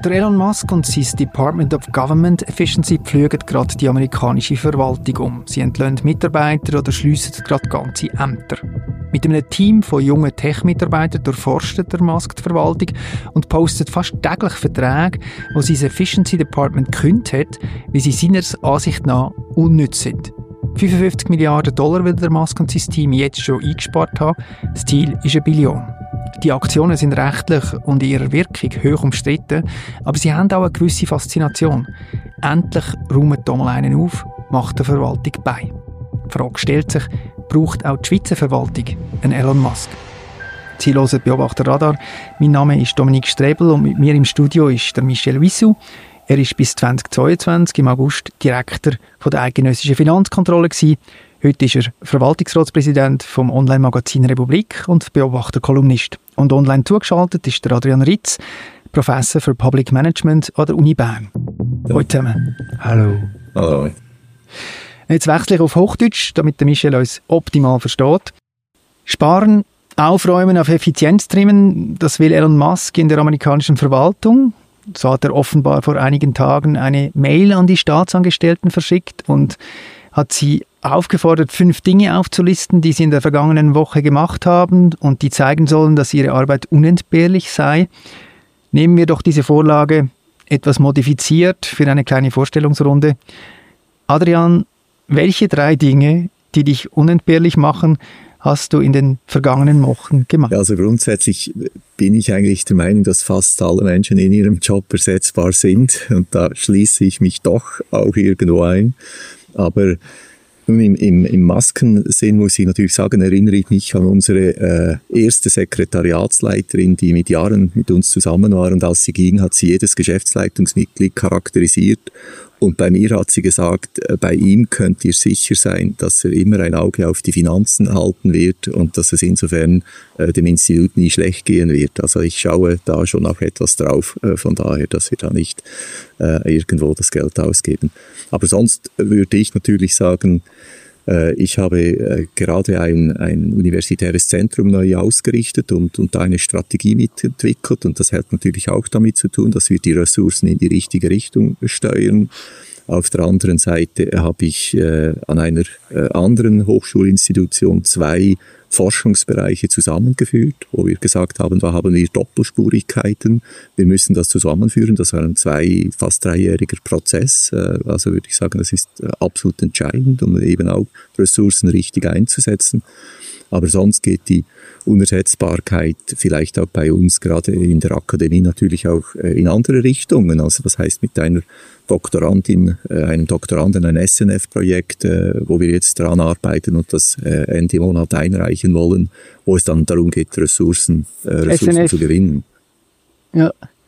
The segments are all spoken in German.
Der Elon Musk und sein Department of Government Efficiency pflügen gerade die amerikanische Verwaltung um. Sie entlöhnen Mitarbeiter oder schliessen gerade ganze Ämter. Mit einem Team von jungen Tech-Mitarbeitern durchforstet der Musk die Verwaltung und postet fast täglich Verträge, wo sein Efficiency Department gekündigt hat, weil sie seiner Ansicht nach unnütz sind. 55 Milliarden Dollar will der Musk und sein Team jetzt schon eingespart haben. Das Ziel ist 1 Billion. Die Aktionen sind rechtlich und in ihrer Wirkung hoch umstritten, aber sie haben auch eine gewisse Faszination. Endlich räumt da mal einen auf, macht der Verwaltung bei. Die Frage stellt sich, braucht auch die Schweizer Verwaltung einen Elon Musk? Sie hören Beobachterradar. Mein Name ist Dominik Strebel und mit mir im Studio ist der Michel Wissou. Er ist bis 2022 im August Direktor von der Eidgenössischen Finanzkontrolle gewesen. Heute ist er Verwaltungsratspräsident vom Online-Magazin Republik und Beobachterkolumnist. Und online zugeschaltet ist der Adrian Ritz, Professor für Public Management an der Uni Bern. Ja. Hallo zusammen. Hallo. Hallo. Jetzt wechsle ich auf Hochdeutsch, damit der Michel uns optimal versteht. Sparen, aufräumen, auf Effizienz trimmen, das will Elon Musk in der amerikanischen Verwaltung. So hat er offenbar vor einigen Tagen eine Mail an die Staatsangestellten verschickt und hat sie aufgefordert, 5 Dinge aufzulisten, die sie in der vergangenen Woche gemacht haben und die zeigen sollen, dass ihre Arbeit unentbehrlich sei. Nehmen wir doch diese Vorlage etwas modifiziert für eine kleine Vorstellungsrunde. Adrian, welche 3 Dinge, die dich unentbehrlich machen, hast du in den vergangenen Wochen gemacht? Ja, also grundsätzlich bin ich eigentlich der Meinung, dass fast alle Menschen in ihrem Job ersetzbar sind. Und da schließe ich mich doch auch irgendwo ein. Aber nun im Maskensinn muss ich natürlich sagen, erinnere ich mich an unsere erste Sekretariatsleiterin, die mit Jahren mit uns zusammen war. Und als sie ging, hat sie jedes Geschäftsleitungsmitglied charakterisiert. Und bei mir hat sie gesagt, bei ihm könnt ihr sicher sein, dass er immer ein Auge auf die Finanzen halten wird und dass es insofern dem Institut nie schlecht gehen wird. Also ich schaue da schon auch etwas drauf, von daher, dass wir da nicht irgendwo das Geld ausgeben. Aber sonst würde ich natürlich sagen, ich habe gerade ein universitäres Zentrum neu ausgerichtet und da eine Strategie mitentwickelt. Und das hat natürlich auch damit zu tun, dass wir die Ressourcen in die richtige Richtung steuern. Auf der anderen Seite habe ich an einer anderen Hochschulinstitution 2 Forschungsbereiche zusammengeführt, wo wir gesagt haben, da haben wir Doppelspurigkeiten, wir müssen das zusammenführen. Das war ein fast 3-jähriger Prozess. Also würde ich sagen, das ist absolut entscheidend, um eben auch Ressourcen richtig einzusetzen. Aber sonst geht die Unersetzbarkeit vielleicht auch bei uns, gerade in der Akademie, natürlich auch in andere Richtungen. Also das heißt, mit einer Doktorandin, einem Doktoranden ein SNF-Projekt, wo wir jetzt dran arbeiten und das Ende Monat einreichen wollen, wo es dann darum geht, Ressourcen zu gewinnen. Ja,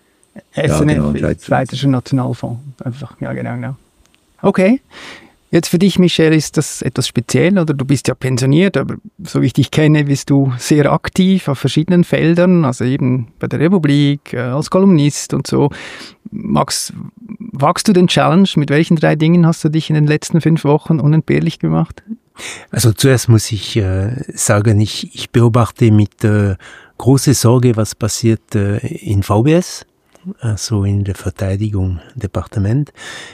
SNF, ja, genau. Schweizerischer Nationalfonds. Einfach, ja, genau. Okay. Jetzt für dich, Michel, ist das etwas speziell, oder du bist ja pensioniert, aber so wie ich dich kenne, bist du sehr aktiv auf verschiedenen Feldern, also eben bei der Republik, als Kolumnist und so. Wagst du den Challenge? Mit welchen 3 Dingen hast du dich in den letzten 5 Wochen unentbehrlich gemacht? Also zuerst muss ich sagen, ich beobachte mit großer Sorge, was passiert in VBS, also in der Verteidigung Departement.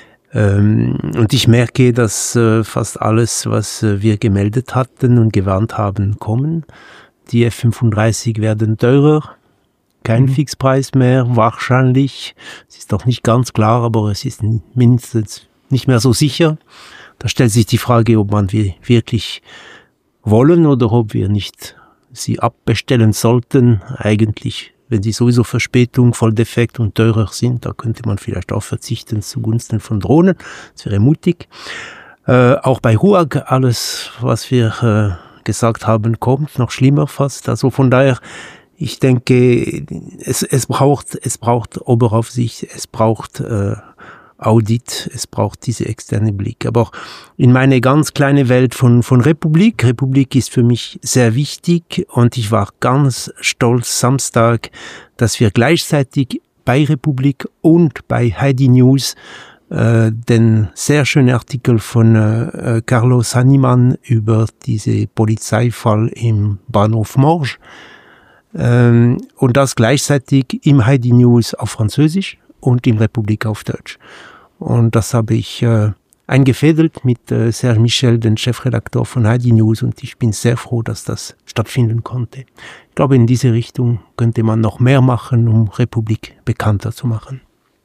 Und ich merke, dass fast alles, was wir gemeldet hatten und gewarnt haben, kommen. Die F-35 werden teurer, kein Fixpreis mehr, wahrscheinlich. Es ist doch nicht ganz klar, aber es ist mindestens nicht mehr so sicher. Da stellt sich die Frage, ob man wir wirklich wollen oder ob wir nicht sie abbestellen sollten. Eigentlich, wenn sie sowieso Verspätung, voll defekt und teurer sind, da könnte man vielleicht auch verzichten zugunsten von Drohnen. Das wäre mutig. Auch bei RUAG, alles, was wir gesagt haben, kommt, noch schlimmer fast. Also von daher, ich denke, es braucht Oberaufsicht, es braucht Audit, es braucht diese externe Blick. Aber auch in meine ganz kleine Welt von Republik. Republik ist für mich sehr wichtig und ich war ganz stolz Samstag, dass wir gleichzeitig bei Republik und bei Heidi News den sehr schönen Artikel von Carlos Hannemann über diese Polizeifall im Bahnhof Morges und das gleichzeitig im Heidi News auf Französisch und in Republik auf Deutsch. Und das habe ich eingefädelt mit Serge Michel, den Chefredakteur von ID News, und ich bin sehr froh, dass das stattfinden konnte. Ich glaube, in diese Richtung könnte man noch mehr machen, um Republik bekannter zu machen.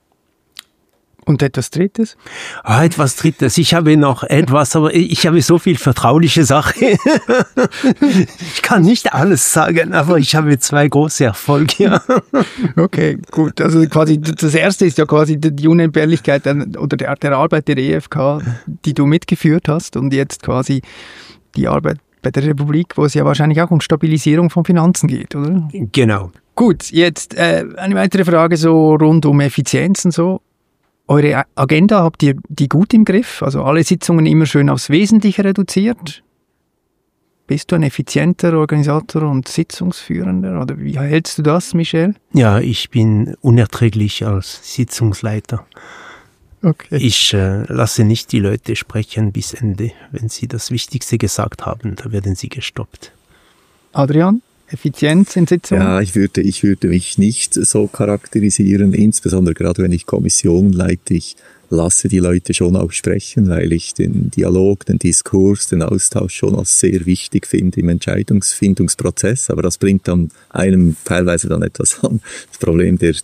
Und etwas Drittes? Etwas Drittes. Ich habe noch etwas, aber ich habe so viel vertrauliche Sachen. Ich kann nicht alles sagen, aber ich habe 2 große Erfolge. Ja. Okay, gut. Also quasi das erste ist ja quasi die Unentbehrlichkeit oder der Arbeit der EFK, die du mitgeführt hast, und jetzt quasi die Arbeit bei der Republik, wo es ja wahrscheinlich auch um Stabilisierung von Finanzen geht, oder? Genau. Gut, jetzt eine weitere Frage so rund um Effizienz und so. Eure Agenda, habt ihr die gut im Griff? Also alle Sitzungen immer schön aufs Wesentliche reduziert? Bist du ein effizienter Organisator und Sitzungsführender? Oder wie hältst du das, Michel? Ja, ich bin unerträglich als Sitzungsleiter. Okay. Ich lasse nicht die Leute sprechen bis Ende. Wenn sie das Wichtigste gesagt haben, dann werden sie gestoppt. Adrian? Effizienz in Sitzungen? Ja, ich würde mich nicht so charakterisieren, insbesondere gerade wenn ich Kommissionen leite. Ich lasse die Leute schon auch sprechen, weil ich den Dialog, den Diskurs, den Austausch schon als sehr wichtig finde im Entscheidungsfindungsprozess. Aber das bringt dann einem teilweise dann etwas an. Das Problem der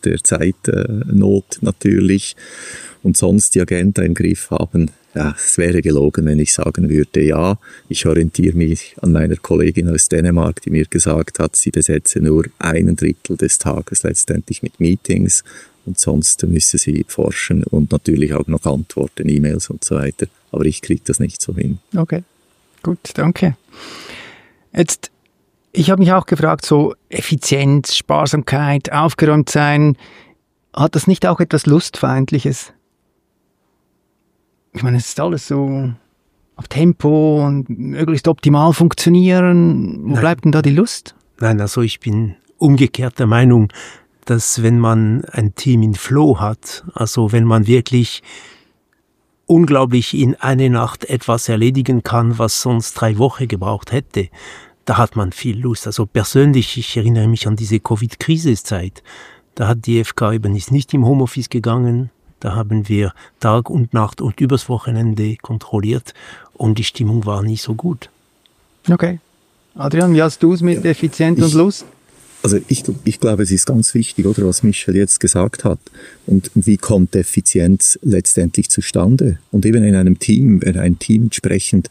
Zeitnot natürlich. Und sonst die Agenda im Griff haben. Ja, es wäre gelogen, wenn ich sagen würde, ja, ich orientiere mich an meiner Kollegin aus Dänemark, die mir gesagt hat, sie besetze nur 1/3 des Tages letztendlich mit Meetings und sonst müsse sie forschen und natürlich auch noch antworten, E-Mails und so weiter. Aber ich kriege das nicht so hin. Okay, gut, danke. Jetzt, ich habe mich auch gefragt, so Effizienz, Sparsamkeit, aufgeräumt sein, hat das nicht auch etwas Lustfeindliches? Ich meine, es ist alles so auf Tempo und möglichst optimal funktionieren. Wo bleibt denn da die Lust? Nein, also ich bin umgekehrt der Meinung, dass wenn man ein Team in Flow hat, also wenn man wirklich unglaublich in eine Nacht etwas erledigen kann, was sonst 3 Wochen gebraucht hätte, da hat man viel Lust. Also persönlich, ich erinnere mich an diese Covid-Krisenzeit. Da hat die EFK eben nicht im Homeoffice gegangen. Da haben wir Tag und Nacht und übers Wochenende kontrolliert und die Stimmung war nie so gut. Okay. Adrian, wie hast du es mit Effizienz und Lust? Also ich glaube, es ist ganz wichtig, oder was Michel jetzt gesagt hat. Und wie kommt Effizienz letztendlich zustande? Und eben in einem Team, wenn ein Team entsprechend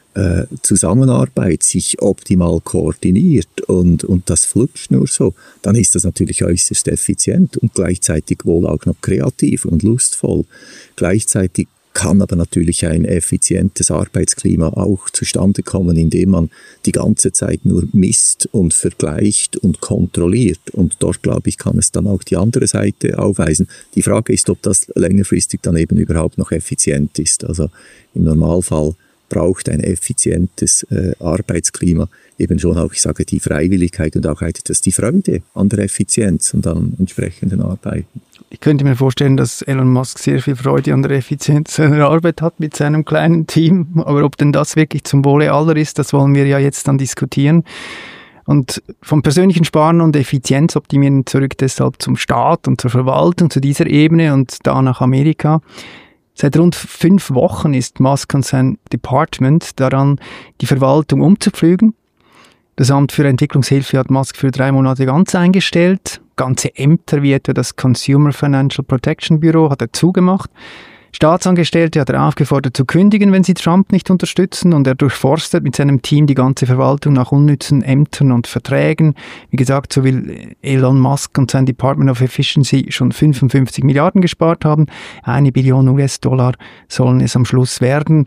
Zusammenarbeit sich optimal koordiniert und das flutscht nur so, dann ist das natürlich äußerst effizient und gleichzeitig wohl auch noch kreativ und lustvoll. Gleichzeitig kann aber natürlich ein effizientes Arbeitsklima auch zustande kommen, indem man die ganze Zeit nur misst und vergleicht und kontrolliert. Und dort, glaube ich, kann es dann auch die andere Seite aufweisen. Die Frage ist, ob das längerfristig dann eben überhaupt noch effizient ist. Also im Normalfall braucht ein effizientes Arbeitsklima eben schon auch, ich sage, die Freiwilligkeit und auch etwas die Freude an der Effizienz und an entsprechenden Arbeiten. Ich könnte mir vorstellen, dass Elon Musk sehr viel Freude an der Effizienz seiner Arbeit hat mit seinem kleinen Team. Aber ob denn das wirklich zum Wohle aller ist, das wollen wir ja jetzt dann diskutieren. Und vom persönlichen Sparen und Effizienzoptimieren zurück deshalb zum Staat und zur Verwaltung, zu dieser Ebene und da nach Amerika. Seit rund 5 Wochen ist Musk und sein Department daran, die Verwaltung umzupflügen. Das Amt für Entwicklungshilfe hat Musk für 3 Monate ganz eingestellt. Ganze Ämter wie etwa das Consumer Financial Protection Bureau hat er zugemacht. Staatsangestellte hat er aufgefordert zu kündigen, wenn sie Trump nicht unterstützen, und er durchforstet mit seinem Team die ganze Verwaltung nach unnützen Ämtern und Verträgen. Wie gesagt, so will Elon Musk und sein Department of Efficiency schon 55 Milliarden gespart haben. 1 Billion US-Dollar sollen es am Schluss werden.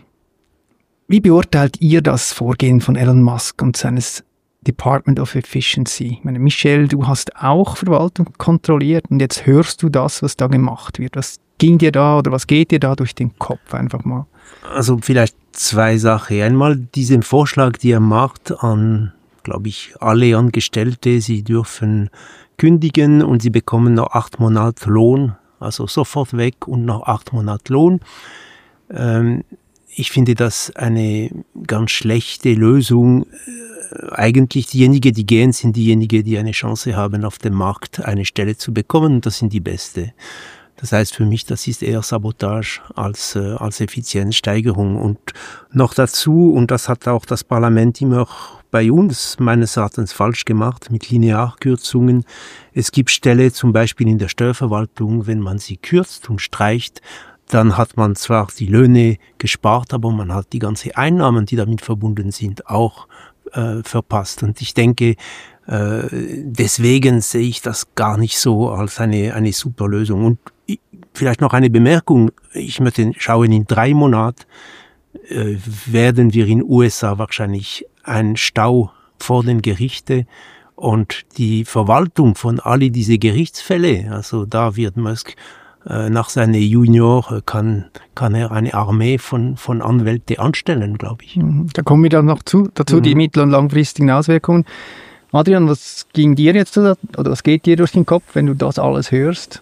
Wie beurteilt ihr das Vorgehen von Elon Musk und seines Department of Efficiency? Ich meine, Michel, du hast auch Verwaltung kontrolliert und jetzt hörst du das, was da gemacht wird. Was ging dir da oder was geht dir da durch den Kopf einfach mal? Also vielleicht 2 Sachen. Einmal diesen Vorschlag, die er macht an, glaube ich, alle Angestellte, sie dürfen kündigen und sie bekommen noch 8 Monate Lohn, also sofort weg und noch 8 Monate Lohn. Ich finde das eine ganz schlechte Lösung, eigentlich diejenigen, die gehen, sind diejenigen, die eine Chance haben, auf dem Markt eine Stelle zu bekommen, und das sind die Beste. Das heißt für mich, das ist eher Sabotage als Effizienzsteigerung. Und noch dazu, und das hat auch das Parlament immer bei uns meines Erachtens falsch gemacht, mit Linearkürzungen. Es gibt Stellen, zum Beispiel in der Steuerverwaltung, wenn man sie kürzt und streicht, dann hat man zwar die Löhne gespart, aber man hat die ganzen Einnahmen, die damit verbunden sind, auch verpasst. Und ich denke, deswegen sehe ich das gar nicht so als eine super Lösung. Und vielleicht noch eine Bemerkung. Ich möchte schauen, in 3 Monaten werden wir in den USA wahrscheinlich einen Stau vor den Gerichten, und die Verwaltung von all diese Gerichtsfälle, also da wird Musk nach seinem Junior kann er eine Armee von Anwälten anstellen, glaube ich. Da kommen wir dann noch dazu, die mittel- und langfristigen Auswirkungen. Adrian, was ging dir jetzt oder was geht dir durch den Kopf, wenn du das alles hörst?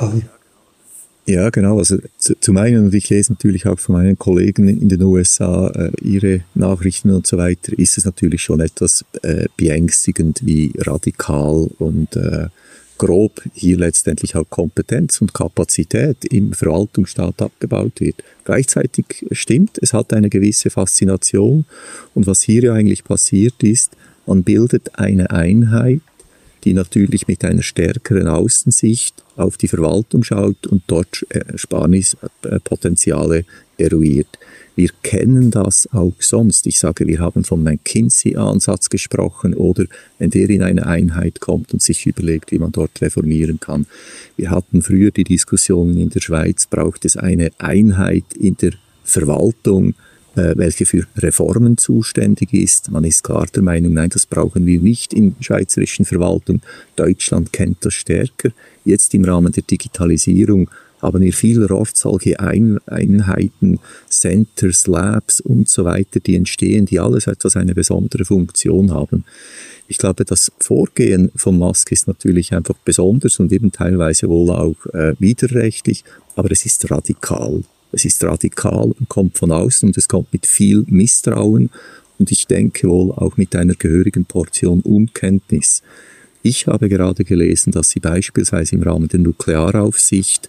Ja, genau. Also zum einen, und ich lese natürlich auch von meinen Kollegen in den USA ihre Nachrichten und so weiter, ist es natürlich schon etwas beängstigend, wie radikal und grob hier letztendlich auch Kompetenz und Kapazität im Verwaltungsstaat abgebaut wird. Gleichzeitig stimmt, es hat eine gewisse Faszination, und was hier ja eigentlich passiert ist, man bildet eine Einheit, die natürlich mit einer stärkeren Außensicht auf die Verwaltung schaut und dort Ersparnispotenziale eruiert. Wir kennen das auch sonst. Ich sage, wir haben vom McKinsey-Ansatz gesprochen, oder wenn der in eine Einheit kommt und sich überlegt, wie man dort reformieren kann. Wir hatten früher die Diskussion in der Schweiz, braucht es eine Einheit in der Verwaltung, welche für Reformen zuständig ist. Man ist klar der Meinung, nein, das brauchen wir nicht in der schweizerischen Verwaltung. Deutschland kennt das stärker. Jetzt im Rahmen der Digitalisierung haben wir vielerorts solche Einheiten, Centers, Labs und so weiter, die entstehen, die alles etwas eine besondere Funktion haben. Ich glaube, das Vorgehen von Musk ist natürlich einfach besonders und eben teilweise wohl auch widerrechtlich, aber es ist radikal. Es ist radikal und kommt von außen, und es kommt mit viel Misstrauen und ich denke wohl auch mit einer gehörigen Portion Unkenntnis. Ich habe gerade gelesen, dass sie beispielsweise im Rahmen der Nuklearaufsicht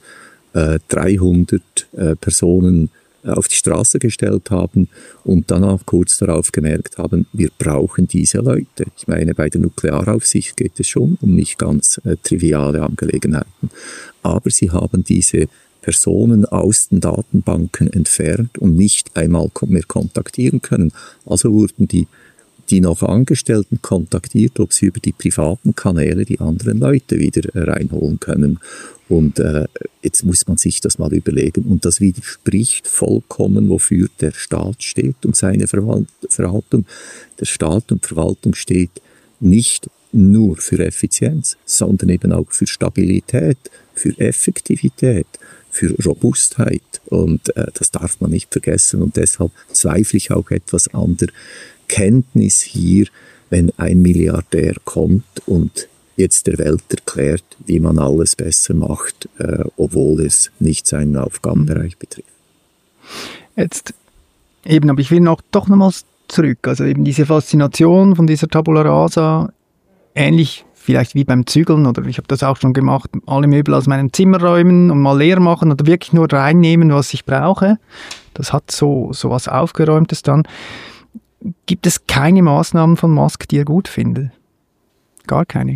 300 Personen auf die Straße gestellt haben und danach kurz darauf gemerkt haben, wir brauchen diese Leute. Ich meine, bei der Nuklearaufsicht geht es schon um nicht ganz triviale Angelegenheiten, aber sie haben diese Personen aus den Datenbanken entfernt und nicht einmal mehr kontaktieren können. Also wurden die noch Angestellten kontaktiert, ob sie über die privaten Kanäle die anderen Leute wieder reinholen können. Und jetzt muss man sich das mal überlegen. Und das widerspricht vollkommen, wofür der Staat steht und seine Verwaltung. Der Staat und Verwaltung steht nicht nur für Effizienz, sondern eben auch für Stabilität, für Effektivität, für Robustheit. Und das darf man nicht vergessen. Und deshalb zweifle ich auch etwas an der Kenntnis hier, wenn ein Milliardär kommt und jetzt der Welt erklärt, wie man alles besser macht, obwohl es nicht seinen Aufgabenbereich betrifft. Jetzt eben, aber ich will doch nochmals zurück. Also eben diese Faszination von dieser Tabula Rasa, ähnlich vielleicht wie beim Zügeln, oder ich habe das auch schon gemacht, alle Möbel aus meinem Zimmer räumen und mal leer machen oder wirklich nur reinnehmen, was ich brauche. Das hat so was Aufgeräumtes dann. Gibt es keine Maßnahmen von Musk, die ihr gut findet? Gar keine?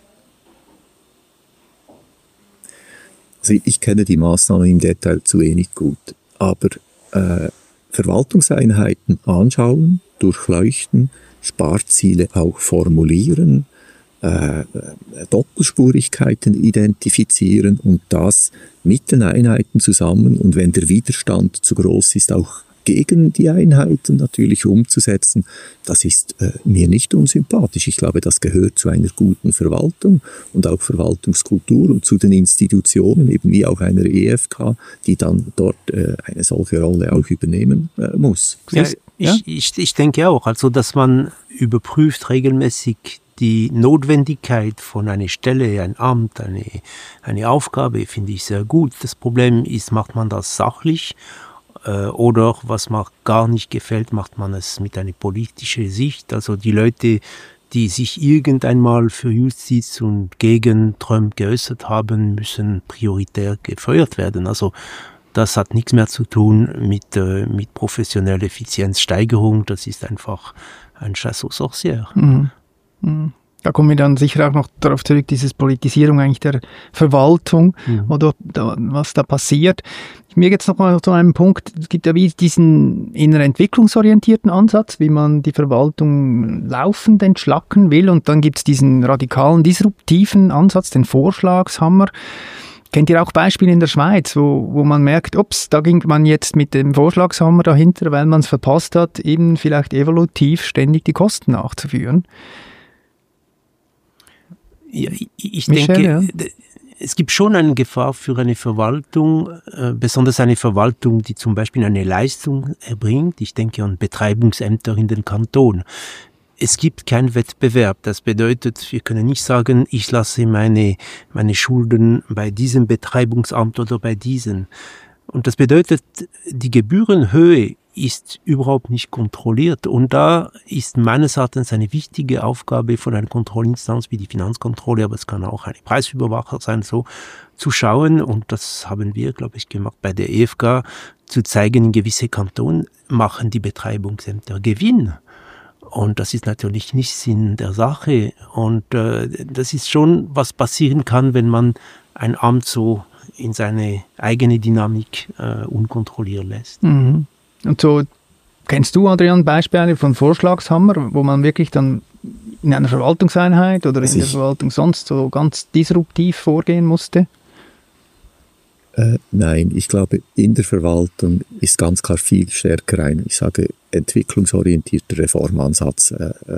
Also ich kenne die Maßnahmen im Detail zu wenig gut, aber Verwaltungseinheiten anschauen, durchleuchten, Sparziele auch formulieren, Doppelspurigkeiten identifizieren und das mit den Einheiten zusammen, und wenn der Widerstand zu groß ist, auch gegen die Einheiten natürlich umzusetzen, das ist mir nicht unsympathisch. Ich glaube, das gehört zu einer guten Verwaltung und auch Verwaltungskultur und zu den Institutionen, eben wie auch einer EFK, die dann dort eine solche Rolle auch übernehmen muss. Ja, ich denke auch, also dass man überprüft regelmäßig die Notwendigkeit von einer Stelle, ein Amt, eine Aufgabe, finde ich sehr gut. Das Problem ist, macht man das sachlich? oder was mir gar nicht gefällt, macht man es mit einer politischen Sicht. Also die Leute, die sich irgendeinmal für Justiz und gegen Trump geäußert haben, müssen prioritär gefeuert werden. Also das hat nichts mehr zu tun mit professioneller Effizienzsteigerung. Das ist einfach ein Chasse aux sorcières. Mhm. Mhm. Da kommen wir dann sicher auch noch darauf zurück, diese Politisierung eigentlich der Verwaltung, oder was da passiert. Mir geht es nochmal zu einem Punkt, es gibt ja wie diesen inneren entwicklungsorientierten Ansatz, wie man die Verwaltung laufend entschlacken will, und dann gibt es diesen radikalen, disruptiven Ansatz, den Vorschlagshammer. Kennt ihr auch Beispiele in der Schweiz, wo man merkt, ups, da ging man jetzt mit dem Vorschlagshammer dahinter, weil man es verpasst hat, eben vielleicht evolutiv ständig die Kosten nachzuführen? Ja, ich Michel, denke, ja. Es gibt schon eine Gefahr für eine Verwaltung, besonders eine Verwaltung, die zum Beispiel eine Leistung erbringt. Ich denke an Betreibungsämter in den Kantonen. Es gibt keinen Wettbewerb. Das bedeutet, wir können nicht sagen, ich lasse meine Schulden bei diesem Betreibungsamt oder bei diesem. Und das bedeutet, die Gebührenhöhe ist überhaupt nicht kontrolliert. Und da ist meines Erachtens eine wichtige Aufgabe von einer Kontrollinstanz wie die Finanzkontrolle, aber es kann auch ein Preisüberwacher sein, so zu schauen. Und das haben wir, glaube ich, gemacht bei der EFK, zu zeigen, in gewisse Kantonen machen die Betreibungsämter Gewinn. Und das ist natürlich nicht Sinn der Sache. Und das ist schon, was passieren kann, wenn man ein Amt so in seine eigene Dynamik unkontrolliert lässt. Mhm. Und so, kennst du, Adrian, Beispiele von Vorschlagshammer, wo man wirklich dann in einer Verwaltungseinheit oder in der Verwaltung sonst so ganz disruptiv vorgehen musste? Nein, ich glaube, in der Verwaltung ist ganz klar viel stärker ein, ich sage, entwicklungsorientierter Reformansatz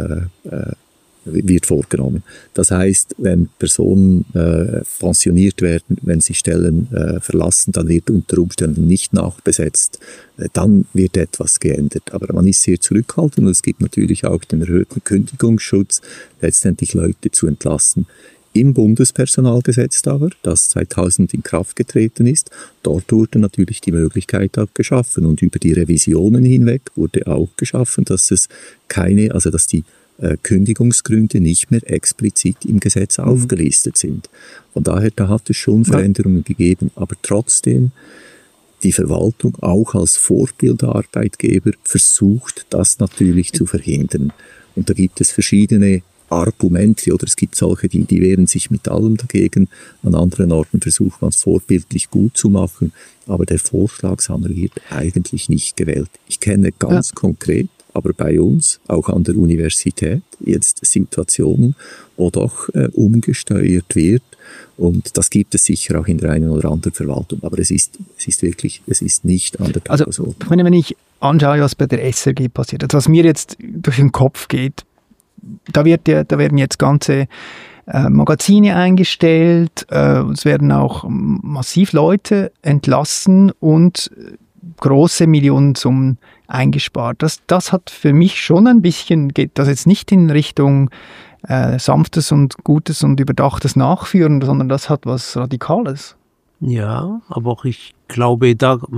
wird vorgenommen. Das heißt, wenn Personen pensioniert werden, wenn sie Stellen verlassen, dann wird unter Umständen nicht nachbesetzt. Dann wird etwas geändert. Aber man ist sehr zurückhaltend und es gibt natürlich auch den erhöhten Kündigungsschutz, letztendlich Leute zu entlassen. Im Bundespersonalgesetz aber, das 2000 in Kraft getreten ist, dort wurde natürlich die Möglichkeit auch geschaffen und über die Revisionen hinweg wurde auch geschaffen, dass es dass die Kündigungsgründe nicht mehr explizit im Gesetz aufgelistet sind. Von daher, da hat es schon Veränderungen gegeben, aber trotzdem die Verwaltung auch als Vorbildarbeitgeber versucht, das natürlich zu verhindern. Und da gibt es verschiedene Argumente, oder es gibt solche, die wehren sich mit allem dagegen. An anderen Orten versucht man es vorbildlich gut zu machen, aber der Vorschlagshammer wird eigentlich nicht gewählt. Ich kenne ganz konkret, aber bei uns, auch an der Universität, jetzt Situationen, wo doch umgesteuert wird. Und das gibt es sicher auch in der einen oder anderen Verwaltung. Aber es ist nicht an der Tagesordnung. Also, wenn ich anschaue, was bei der SRG passiert, also was mir jetzt durch den Kopf geht, da werden jetzt ganze Magazine eingestellt, es werden auch massiv Leute entlassen und große Millionensummen eingespart. Das hat für mich schon ein bisschen, geht das jetzt nicht in Richtung sanftes und gutes und überdachtes Nachführen, sondern das hat was Radikales. Ja, aber auch ich glaube,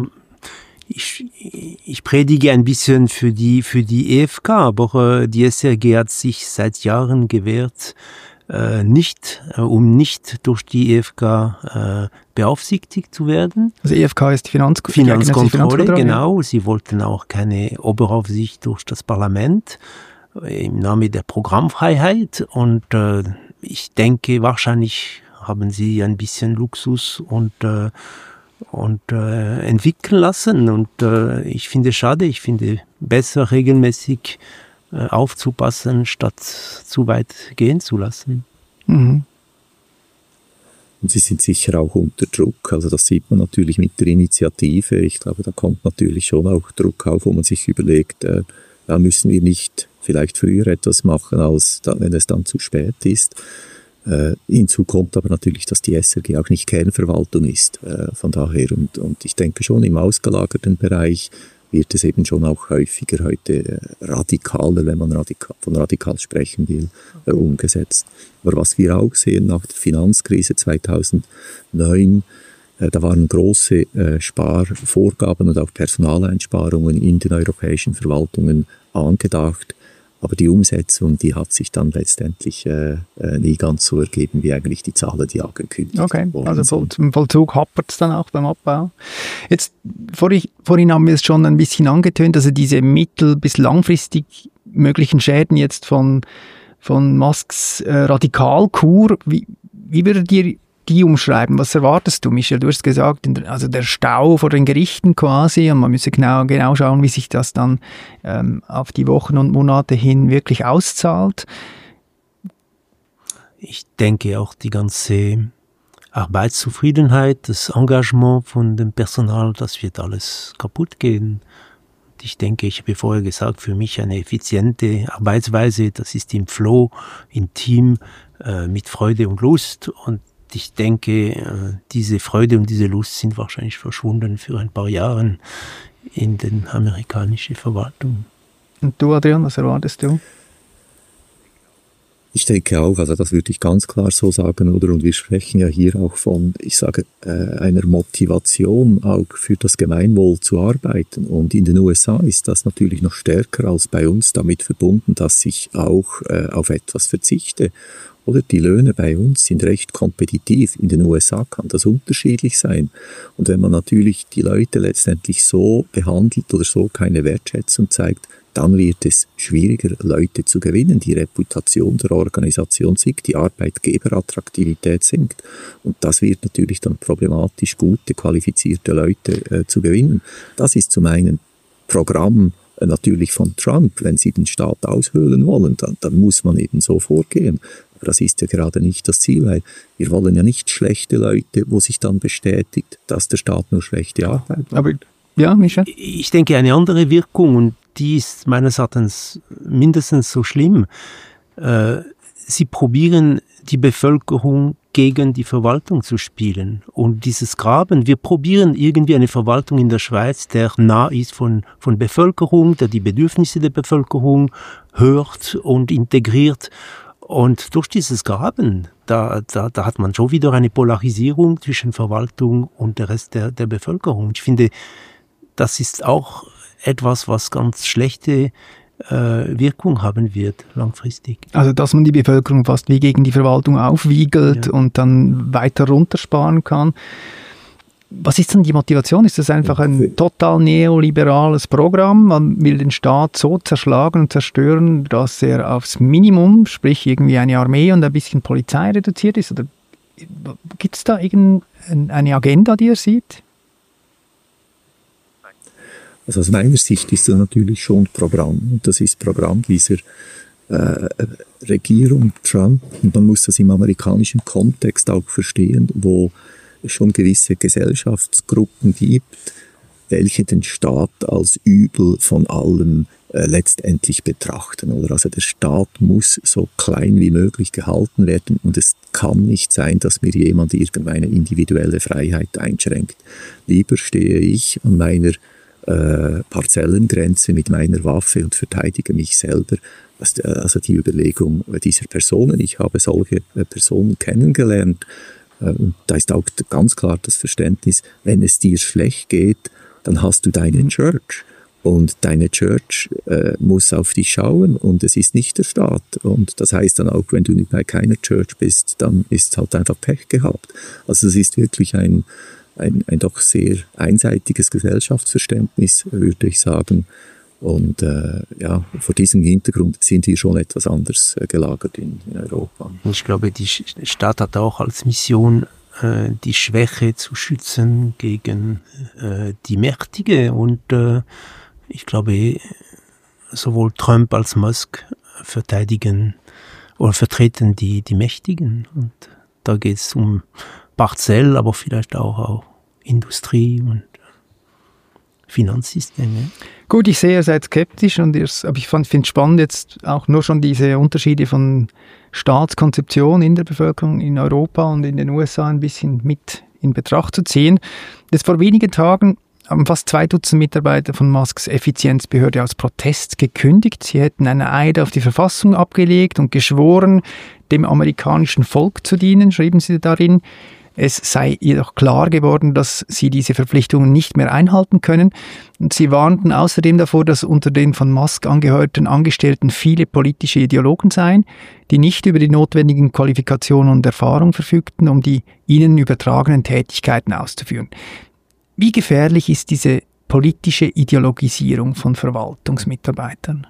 ich predige ein bisschen für die EFK, aber die SRG hat sich seit Jahren gewehrt, nicht durch die EFK beaufsichtigt zu werden. Also EFK ist die Finanzkontrolle, genau. Sie wollten auch keine Oberaufsicht durch das Parlament im Namen der Programmfreiheit. Und ich denke, wahrscheinlich haben sie ein bisschen Luxus und entwickeln lassen. Und ich finde es schade, ich finde besser regelmäßig aufzupassen, statt zu weit gehen zu lassen. Mhm. Und sie sind sicher auch unter Druck. Also das sieht man natürlich mit der Initiative. Ich glaube, da kommt natürlich schon auch Druck auf, wo man sich überlegt, da müssen wir nicht vielleicht früher etwas machen, als wenn es dann zu spät ist. Hinzu kommt aber natürlich, dass die SRG auch nicht Kernverwaltung ist. Von daher, und ich denke schon, im ausgelagerten Bereich wird es eben schon auch häufiger heute radikaler, wenn man von radikal sprechen will, umgesetzt. Aber was wir auch sehen nach der Finanzkrise 2009, Da waren große Sparvorgaben und auch Personaleinsparungen in den europäischen Verwaltungen angedacht. Aber die Umsetzung, die hat sich dann letztendlich nie ganz so ergeben, wie eigentlich die Zahlen, die angekündigt wurden. Okay, also im Vollzug hapert es dann auch beim Abbau. Jetzt, vorhin haben wir es schon ein bisschen angetönt, also diese mittel- bis langfristig möglichen Schäden jetzt von Musks Radikalkur, wie würdet ihr die umschreiben? Was erwartest du, Michel? Du hast gesagt, also der Stau vor den Gerichten quasi, und man müsse genau schauen, wie sich das dann auf die Wochen und Monate hin wirklich auszahlt. Ich denke auch die ganze Arbeitszufriedenheit, das Engagement von dem Personal, das wird alles kaputt gehen. Ich denke, ich habe vorher gesagt, für mich eine effiziente Arbeitsweise, das ist im Flow, im Team, mit Freude und Lust. Und ich denke, diese Freude und diese Lust sind wahrscheinlich verschwunden für ein paar Jahre in den amerikanischen Verwaltungen. Und du, Adrian, was erwartest du? Ich denke auch, also das würde ich ganz klar so sagen, oder? Und wir sprechen ja hier auch von, ich sage, einer Motivation auch für das Gemeinwohl zu arbeiten. Und in den USA ist das natürlich noch stärker als bei uns damit verbunden, dass ich auch auf etwas verzichte. Oder die Löhne bei uns sind recht kompetitiv. In den USA kann das unterschiedlich sein. Und wenn man natürlich die Leute letztendlich so behandelt oder so keine Wertschätzung zeigt, dann wird es schwieriger, Leute zu gewinnen. Die Reputation der Organisation sinkt, die Arbeitgeberattraktivität sinkt. Und das wird natürlich dann problematisch, gute, qualifizierte Leute zu gewinnen. Das ist zum einen Programm natürlich von Trump. Wenn sie den Staat aushöhlen wollen, dann muss man eben so vorgehen. Aber das ist ja gerade nicht das Ziel, weil wir wollen ja nicht schlechte Leute, wo sich dann bestätigt, dass der Staat nur schlechte Arbeit macht. Aber ja, Michel? Ich denke, eine andere Wirkung, und die ist meines Erachtens mindestens so schlimm. Sie probieren, die Bevölkerung gegen die Verwaltung zu spielen. Und dieses Graben, wir probieren irgendwie eine Verwaltung in der Schweiz, der nah ist von Bevölkerung, der die Bedürfnisse der Bevölkerung hört und integriert. Und durch dieses Graben, da hat man schon wieder eine Polarisierung zwischen Verwaltung und der Rest der Bevölkerung. Ich finde, das ist auch etwas, was ganz schlechte Wirkung haben wird, langfristig. Also, dass man die Bevölkerung fast wie gegen die Verwaltung aufwiegelt, ja, und dann weiter runtersparen kann. Was ist denn die Motivation? Ist das einfach ein total neoliberales Programm? Man will den Staat so zerschlagen und zerstören, dass er aufs Minimum, sprich irgendwie eine Armee und ein bisschen Polizei reduziert ist? Oder gibt es da irgendeine Agenda, die ihr sieht? Also aus meiner Sicht ist das natürlich schon Programm. Und das ist Programm dieser Regierung Trump. Und man muss das im amerikanischen Kontext auch verstehen, wo es schon gewisse Gesellschaftsgruppen gibt, welche den Staat als Übel von allem letztendlich betrachten. Oder? Also der Staat muss so klein wie möglich gehalten werden und es kann nicht sein, dass mir jemand irgendeine individuelle Freiheit einschränkt. Lieber stehe ich an meiner Parzellengrenze mit meiner Waffe und verteidige mich selber. Also die Überlegung dieser Personen, ich habe solche Personen kennengelernt, und da ist auch ganz klar das Verständnis, wenn es dir schlecht geht, dann hast du deine Church. Und deine Church muss auf dich schauen und es ist nicht der Staat. Und das heißt dann auch, wenn du bei keiner Church bist, dann ist halt einfach Pech gehabt. Also es ist wirklich ein doch sehr einseitiges Gesellschaftsverständnis, würde ich sagen. Und ja, vor diesem Hintergrund sind wir schon etwas anders gelagert in Europa. Ich glaube, die Staat hat auch als Mission, die Schwäche zu schützen gegen die Mächtige. Und ich glaube, sowohl Trump als Musk verteidigen oder vertreten die Mächtigen. Und da geht es um Parzell, aber vielleicht auch Industrie und Finanzsysteme. Gut, ich sehe, ihr seid skeptisch, aber ich finde es spannend, jetzt auch nur schon diese Unterschiede von Staatskonzeption in der Bevölkerung in Europa und in den USA ein bisschen mit in Betracht zu ziehen. Jetzt vor wenigen Tagen haben fast 2 Dutzend Mitarbeiter von Musks Effizienzbehörde aus Protest gekündigt. Sie hätten einen Eid auf die Verfassung abgelegt und geschworen, dem amerikanischen Volk zu dienen, schrieben sie darin. Es sei jedoch klar geworden, dass sie diese Verpflichtungen nicht mehr einhalten können. Und sie warnten außerdem davor, dass unter den von Musk angehörten Angestellten viele politische Ideologen seien, die nicht über die notwendigen Qualifikationen und Erfahrung verfügten, um die ihnen übertragenen Tätigkeiten auszuführen. Wie gefährlich ist diese politische Ideologisierung von Verwaltungsmitarbeitern?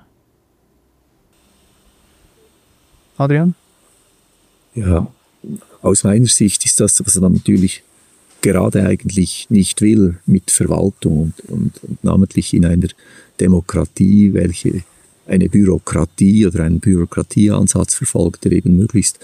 Adrian? Ja, aus meiner Sicht ist das, was man natürlich gerade eigentlich nicht will mit Verwaltung und namentlich in einer Demokratie, welche eine Bürokratie oder einen Bürokratieansatz verfolgt, der eben möglichst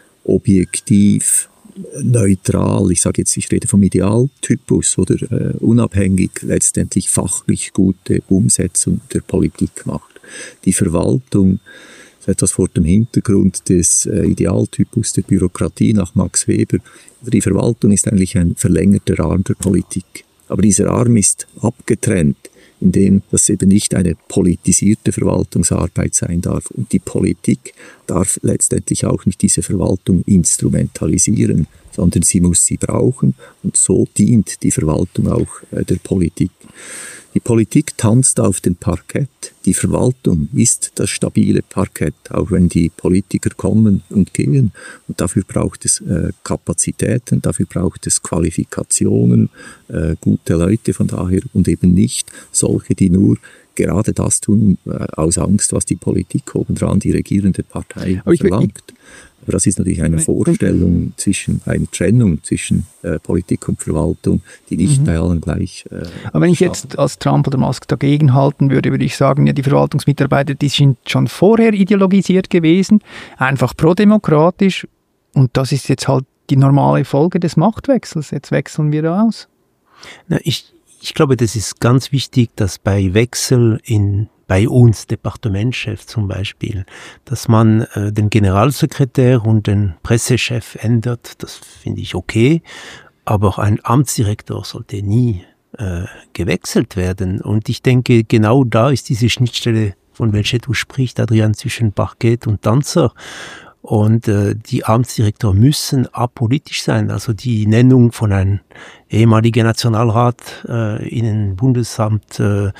objektiv, neutral, ich rede vom Idealtypus oder unabhängig, letztendlich fachlich gute Umsetzung der Politik macht. Die Verwaltung, etwas vor dem Hintergrund des Idealtypus der Bürokratie nach Max Weber. Die Verwaltung ist eigentlich ein verlängerter Arm der Politik. Aber dieser Arm ist abgetrennt, indem das eben nicht eine politisierte Verwaltungsarbeit sein darf. Und die Politik darf letztendlich auch nicht diese Verwaltung instrumentalisieren, sondern sie muss sie brauchen. Und so dient die Verwaltung auch der Politik. Die Politik tanzt auf dem Parkett. Die Verwaltung ist das stabile Parkett, auch wenn die Politiker kommen und gehen. Und dafür braucht es Kapazitäten, dafür braucht es Qualifikationen, gute Leute von daher und eben nicht solche, die nur gerade das tun aus Angst, was die Politik obendran, die regierende Partei verlangt. Aber das ist natürlich eine Vorstellung eine Trennung zwischen Politik und Verwaltung, die nicht bei allen gleich Aber wenn ich jetzt als Trump oder Musk dagegen halten würde, würde ich sagen, ja, die Verwaltungsmitarbeiter, die sind schon vorher ideologisiert gewesen, einfach prodemokratisch, und das ist jetzt halt die normale Folge des Machtwechsels. Jetzt wechseln wir aus. Na, ich glaube, das ist ganz wichtig, dass bei Wechsel bei uns, Departementschef zum Beispiel, dass man den Generalsekretär und den Pressechef ändert, das finde ich okay, aber ein Amtsdirektor sollte nie gewechselt werden. Und ich denke, genau da ist diese Schnittstelle, von welcher du sprichst, Adrian, zwischen Parkett und Tanzer. Und die Amtsdirektoren müssen apolitisch sein. Also die Nennung von einem ehemaligen Nationalrat in ein Bundesamt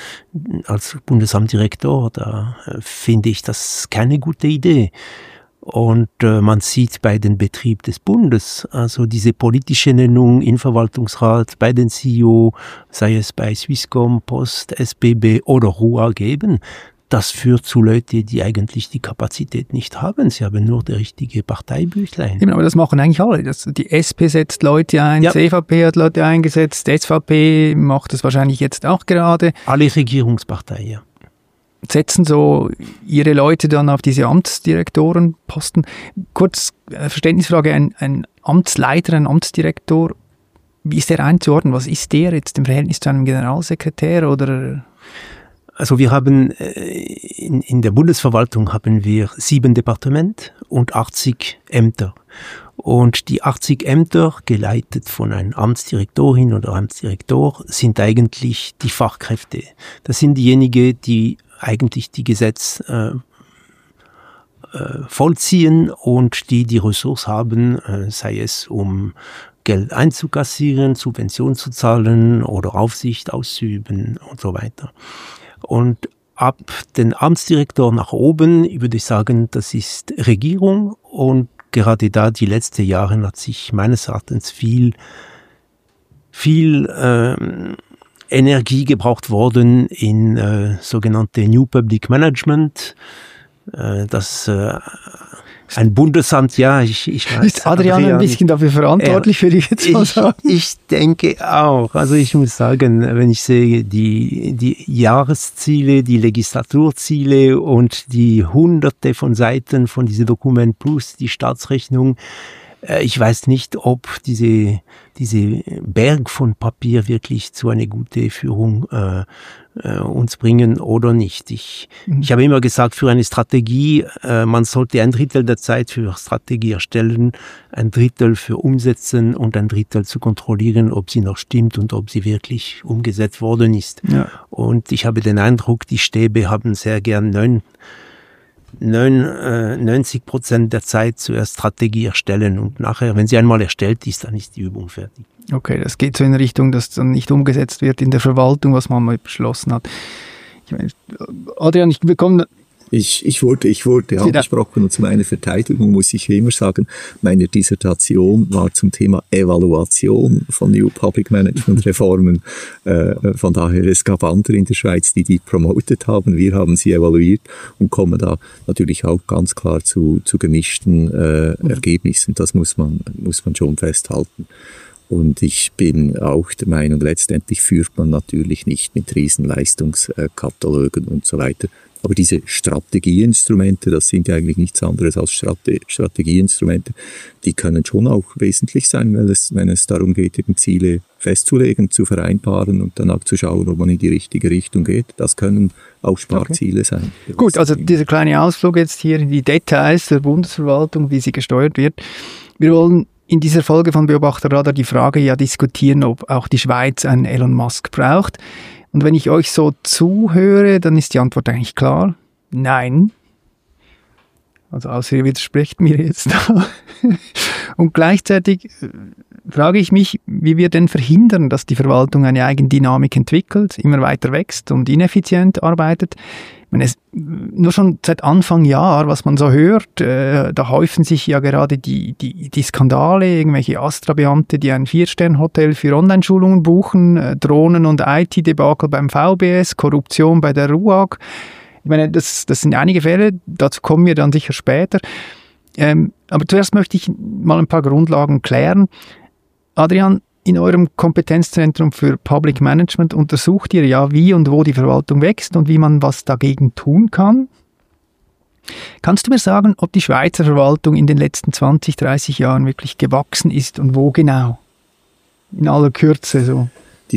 als Bundesamtdirektor, da finde ich das keine gute Idee. Und man sieht bei den Betrieb des Bundes, also diese politische Nennung im Verwaltungsrat, bei den CEO, sei es bei Swisscom, Post, SBB oder RUAG geben. Das führt zu Leuten, die eigentlich die Kapazität nicht haben. Sie haben nur das richtige Parteibüchlein. Ja, aber das machen eigentlich alle. Die SP setzt Leute ein, die CVP hat Leute eingesetzt, die SVP macht das wahrscheinlich jetzt auch gerade. Alle Regierungsparteien, ja. Setzen so ihre Leute dann auf diese Amtsdirektorenposten. Kurz Verständnisfrage, ein Amtsleiter, ein Amtsdirektor, wie ist der einzuordnen? Was ist der jetzt im Verhältnis zu einem Generalsekretär oder... Also wir haben in der Bundesverwaltung haben wir 7 Departemente und 80 Ämter. Und die 80 Ämter, geleitet von einer Amtsdirektorin oder Amtsdirektor, sind eigentlich die Fachkräfte. Das sind diejenigen, die eigentlich die Gesetze vollziehen und die Ressource haben, sei es um Geld einzukassieren, Subventionen zu zahlen oder Aufsicht auszuüben und so weiter. Und ab den Amtsdirektor nach oben, würde ich sagen, das ist Regierung, und gerade da die letzten Jahre hat sich meines Erachtens viel Energie gebraucht worden in sogenannte New Public Management, das ein Bundesamt, ja, ich weiß. Ist Adrian ein bisschen dafür verantwortlich, würde ich jetzt mal sagen? Ich denke auch. Also ich muss sagen, wenn ich sehe, die Jahresziele, die Legislaturziele und die Hunderte von Seiten von diesem Dokument plus die Staatsrechnung, ich weiß nicht, ob diese Berg von Papier wirklich zu einer guten Führung uns bringen oder nicht. Ich habe immer gesagt, für eine Strategie, man sollte 1/3 der Zeit für Strategie erstellen, 1/3 für umsetzen und 1/3 zu kontrollieren, ob sie noch stimmt und ob sie wirklich umgesetzt worden ist. Ja. Und ich habe den Eindruck, die Stäbe haben sehr gern 90% der Zeit zuerst Strategie erstellen und nachher, wenn sie einmal erstellt ist, dann ist die Übung fertig. Okay, das geht so in Richtung, dass dann nicht umgesetzt wird in der Verwaltung, was man mal beschlossen hat. Ich meine, Adrian, wir kommen... Ich wurde angesprochen und zu meiner Verteidigung muss ich immer sagen, meine Dissertation war zum Thema Evaluation von New Public Management Reformen. Von daher, es gab andere in der Schweiz, die promotet haben. Wir haben sie evaluiert und kommen da natürlich auch ganz klar zu gemischten Ergebnissen. Das muss man schon festhalten. Und ich bin auch der Meinung, letztendlich führt man natürlich nicht mit Riesenleistungskatalogen und so weiter. Aber diese Strategieinstrumente, das sind ja eigentlich nichts anderes als Strategieinstrumente, die können schon auch wesentlich sein, wenn es darum geht, eben Ziele festzulegen, zu vereinbaren und dann auch zu schauen, ob man in die richtige Richtung geht. Das können auch Sparziele sein. Gut, also dieser kleine Ausflug jetzt hier in die Details der Bundesverwaltung, wie sie gesteuert wird. Wir wollen in dieser Folge von Beobachterradar die Frage ja diskutieren, ob auch die Schweiz einen Elon Musk braucht. Und wenn ich euch so zuhöre, dann ist die Antwort eigentlich klar. Nein. Also außer ihr widersprecht mir jetzt da. Und gleichzeitig frage ich mich, wie wir denn verhindern, dass die Verwaltung eine Eigendynamik entwickelt, immer weiter wächst und ineffizient arbeitet. Ich meine, nur schon seit Anfang Jahr, was man so hört, da häufen sich ja gerade die Skandale, irgendwelche Astra-Beamte, die ein 4-Sterne-Hotel für Online-Schulungen buchen, Drohnen- und IT-Debakel beim VBS, Korruption bei der RUAG. Ich meine, das sind einige Fälle, dazu kommen wir dann sicher später. Aber zuerst möchte ich mal ein paar Grundlagen klären. Adrian, in eurem Kompetenzzentrum für Public Management untersucht ihr ja, wie und wo die Verwaltung wächst und wie man was dagegen tun kann. Kannst du mir sagen, ob die Schweizer Verwaltung in den letzten 20, 30 Jahren wirklich gewachsen ist und wo genau? In aller Kürze so.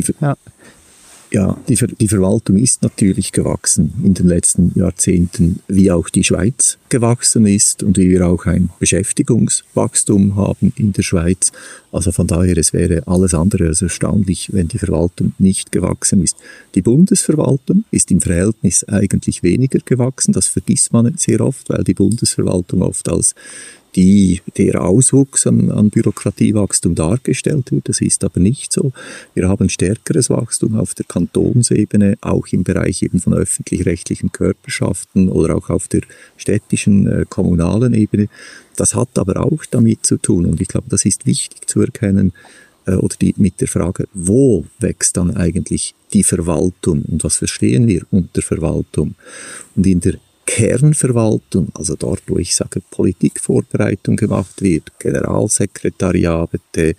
Die Verwaltung ist natürlich gewachsen in den letzten Jahrzehnten, wie auch die Schweiz gewachsen ist und wie wir auch ein Beschäftigungswachstum haben in der Schweiz. Also von daher, es wäre alles andere als erstaunlich, wenn die Verwaltung nicht gewachsen ist. Die Bundesverwaltung ist im Verhältnis eigentlich weniger gewachsen. Das vergisst man sehr oft, weil die Bundesverwaltung oft als der Auswuchs an Bürokratiewachstum dargestellt wird. Das ist aber nicht so. Wir haben stärkeres Wachstum auf der Kantonsebene, auch im Bereich eben von öffentlich-rechtlichen Körperschaften oder auch auf der städtischen, kommunalen Ebene. Das hat aber auch damit zu tun, und ich glaube, das ist wichtig zu erkennen, mit der Frage, wo wächst dann eigentlich die Verwaltung und was verstehen wir unter Verwaltung? Und in der Kernverwaltung, also dort, wo ich sage, Politikvorbereitung gemacht wird, Generalsekretariate,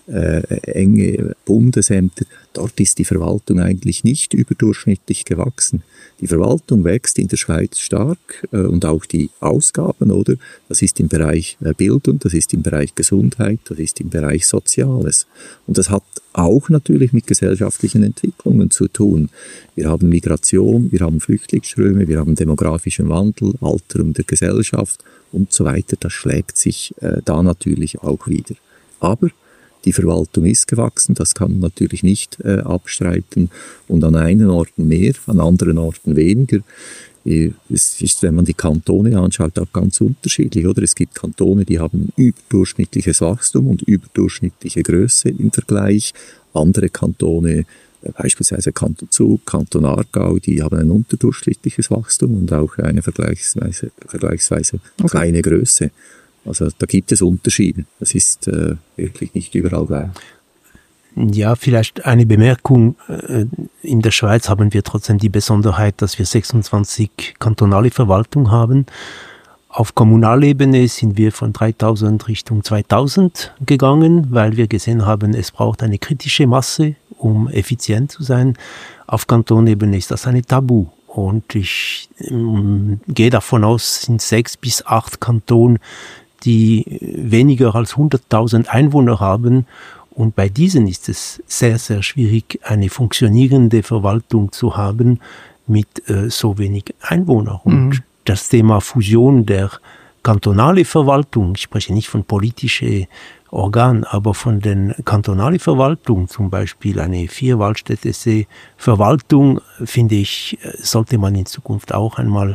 enge Bundesämter, dort ist die Verwaltung eigentlich nicht überdurchschnittlich gewachsen. Die Verwaltung wächst in der Schweiz stark und auch die Ausgaben, oder? Das ist im Bereich Bildung, das ist im Bereich Gesundheit, das ist im Bereich Soziales. Und das hat auch natürlich mit gesellschaftlichen Entwicklungen zu tun. Wir haben Migration, wir haben Flüchtlingsströme, wir haben demografischen Wandel, Alterung der Gesellschaft und so weiter. Das schlägt sich da natürlich auch wieder. Aber die Verwaltung ist gewachsen, das kann man natürlich nicht abstreiten. Und an einen Orten mehr, an anderen Orten weniger. Es ist, wenn man die Kantone anschaut, auch ganz unterschiedlich, oder? Es gibt Kantone, die haben überdurchschnittliches Wachstum und überdurchschnittliche Größe im Vergleich. Andere Kantone, beispielsweise Kanton Zug, Kanton Aargau, die haben ein unterdurchschnittliches Wachstum und auch eine vergleichsweise kleine Größe. Also da gibt es Unterschiede. Das ist wirklich nicht überall gleich. Ja, vielleicht eine Bemerkung. In der Schweiz haben wir trotzdem die Besonderheit, dass wir 26 kantonale Verwaltungen haben. Auf Kommunalebene sind wir von 3000 Richtung 2000 gegangen, weil wir gesehen haben, es braucht eine kritische Masse, um effizient zu sein. Auf Kantonebene ist das ein Tabu. Und ich gehe davon aus, es sind 6 bis 8 Kantone, die weniger als 100.000 Einwohner haben. Und bei diesen ist es sehr, sehr schwierig, eine funktionierende Verwaltung zu haben mit so wenig Einwohnern. Und das Thema Fusion der kantonalen Verwaltung, ich spreche nicht von politischen Organen, aber von den kantonalen Verwaltungen, zum Beispiel eine 4-Waldstätte-Verwaltung, finde ich, sollte man in Zukunft auch einmal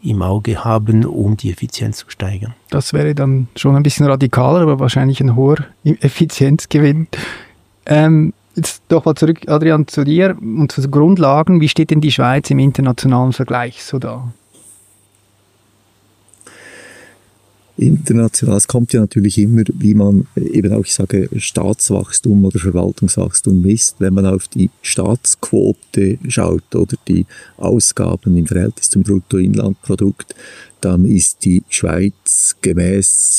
im Auge haben, um die Effizienz zu steigern. Das wäre dann schon ein bisschen radikaler, aber wahrscheinlich ein hoher Effizienzgewinn. Jetzt doch mal zurück, Adrian, zu dir und zu den Grundlagen. Wie steht denn die Schweiz im internationalen Vergleich so da? International, es kommt ja natürlich immer, wie man eben auch, ich sage, Staatswachstum oder Verwaltungswachstum misst. Wenn man auf die Staatsquote schaut oder die Ausgaben im Verhältnis zum Bruttoinlandprodukt, dann ist die Schweiz gemäß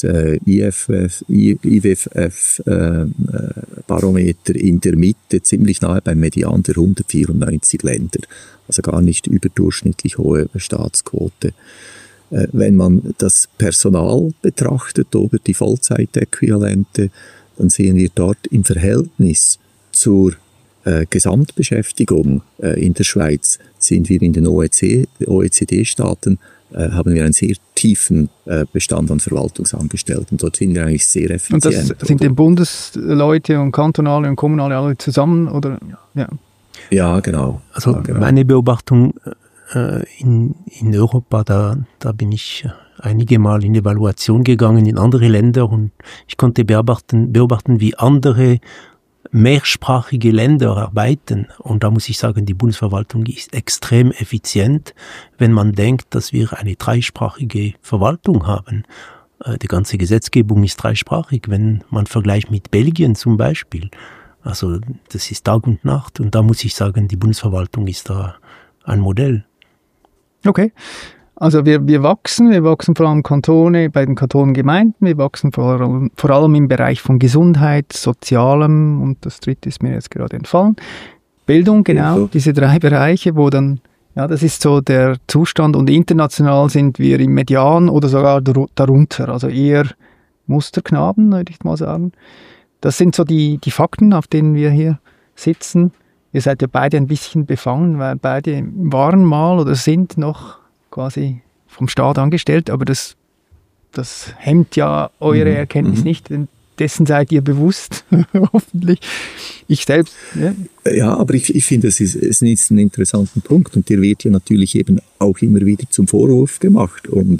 IWF-Barometer in der Mitte ziemlich nahe beim Median der 194 Länder. Also gar nicht überdurchschnittlich hohe Staatsquote. Wenn man das Personal betrachtet oder die Vollzeitäquivalente, dann sehen wir dort im Verhältnis zur Gesamtbeschäftigung in der Schweiz sind wir in den OECD-Staaten, haben wir einen sehr tiefen Bestand an Verwaltungsangestellten. Dort sind wir eigentlich sehr effizient. Und das sind die Bundesleute und kantonale und kommunale alle zusammen? Oder? Ja, genau. Also ja, genau. Meine Beobachtung in Europa, da bin ich einige Mal in Evaluation gegangen in andere Länder und ich konnte beobachten, wie andere mehrsprachige Länder arbeiten. Und da muss ich sagen, die Bundesverwaltung ist extrem effizient, wenn man denkt, dass wir eine dreisprachige Verwaltung haben. Die ganze Gesetzgebung ist dreisprachig, wenn man vergleicht mit Belgien zum Beispiel. Also das ist Tag und Nacht und da muss ich sagen, die Bundesverwaltung ist da ein Modell. Okay, also wir wachsen vor allem Kantone, bei den Kantonen Gemeinden, wir wachsen vor allem im Bereich von Gesundheit, Sozialem und das dritte ist mir jetzt gerade entfallen. Bildung, genau, diese drei Bereiche, wo dann, ja, das ist so der Zustand und international sind wir im Median oder sogar darunter, also eher Musterknaben, würde ich mal sagen. Das sind so die Fakten, auf denen wir hier sitzen. Ihr seid ja beide ein bisschen befangen, weil beide waren mal oder sind noch quasi vom Staat angestellt, aber das hemmt ja eure Erkenntnis nicht, denn dessen seid ihr bewusst, hoffentlich. Ich selbst. Ja, aber ich finde, es ist ein interessanter Punkt und der wird ja natürlich eben auch immer wieder zum Vorwurf gemacht und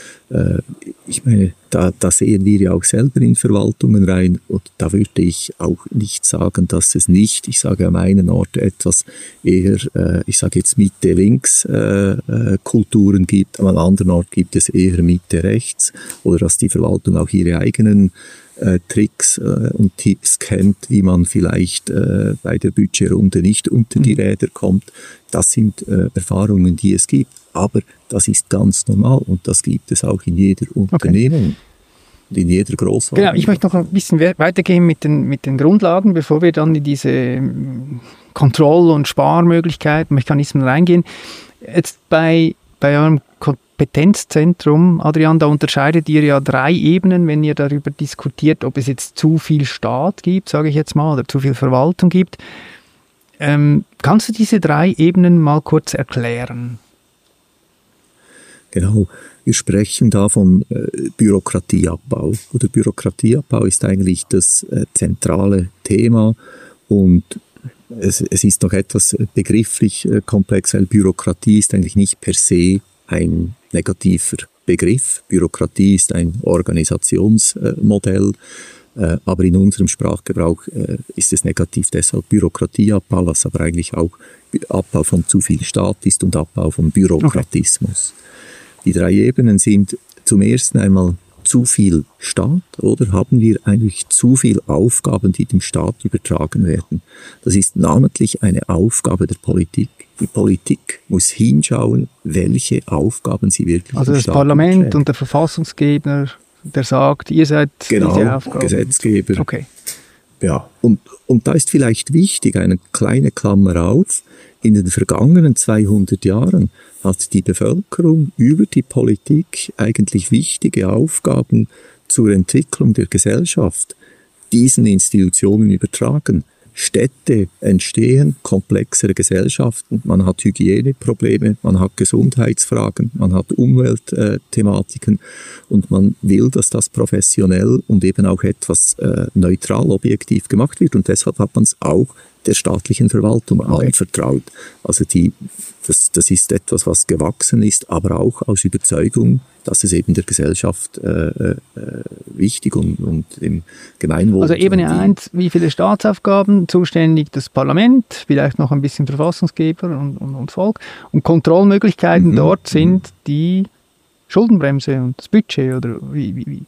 ich meine, da sehen wir ja auch selber in Verwaltungen rein und da würde ich auch nicht sagen, dass es nicht, ich sage an einem Ort etwas eher, ich sage jetzt Mitte-Links Kulturen gibt, an einem anderen Ort gibt es eher Mitte-Rechts oder dass die Verwaltung auch ihre eigenen Tricks und Tipps kennt, wie man vielleicht bei der Budgetrunde nicht unter die Räder kommt. Das sind Erfahrungen, die es gibt. Aber das ist ganz normal und das gibt es auch in jeder Unternehmung und in jeder Großorganisation. Genau, ich möchte noch ein bisschen weitergehen mit den Grundlagen, bevor wir dann in diese Kontroll- und Sparmöglichkeiten, Mechanismen reingehen. Jetzt bei eurem Kompetenzzentrum, Adrian, da unterscheidet ihr ja 3 Ebenen, wenn ihr darüber diskutiert, ob es jetzt zu viel Staat gibt, sage ich jetzt mal, oder zu viel Verwaltung gibt. Kannst du diese 3 Ebenen mal kurz erklären? Genau, wir sprechen da von Bürokratieabbau. Oder Bürokratieabbau ist eigentlich das zentrale Thema und es ist noch etwas begrifflich komplex, weil Bürokratie ist eigentlich nicht per se ein negativer Begriff. Bürokratie ist ein Organisationsmodell, aber in unserem Sprachgebrauch ist es negativ, deshalb Bürokratieabbau, was aber eigentlich auch Abbau von zu viel Staat ist und Abbau von Bürokratismus. Okay. Die 3 Ebenen sind zum ersten einmal zu viel Staat oder haben wir eigentlich zu viel Aufgaben, die dem Staat übertragen werden. Das ist namentlich eine Aufgabe der Politik. Die Politik muss hinschauen, welche Aufgaben sie wirklich also das Staat Parlament überträgt. Und der Verfassungsgeber, der sagt, ihr seid genau, diese Aufgaben. Gesetzgeber. Okay. Ja, und da ist vielleicht wichtig, eine kleine Klammer auf, in den vergangenen 200 Jahren hat die Bevölkerung über die Politik eigentlich wichtige Aufgaben zur Entwicklung der Gesellschaft diesen Institutionen übertragen. Städte entstehen, komplexere Gesellschaften, man hat Hygieneprobleme, man hat Gesundheitsfragen, man hat Umweltthematiken und man will, dass das professionell und eben auch etwas neutral, objektiv gemacht wird und deshalb hat man es auch der staatlichen Verwaltung anvertraut. Also das ist etwas, was gewachsen ist, aber auch aus Überzeugung, dass es eben der Gesellschaft wichtig und im Gemeinwohl. Also Ebene 1, wie viele Staatsaufgaben, zuständig das Parlament, vielleicht noch ein bisschen Verfassungsgeber und Volk. Und Kontrollmöglichkeiten dort sind die Schuldenbremse und das Budget, oder wie?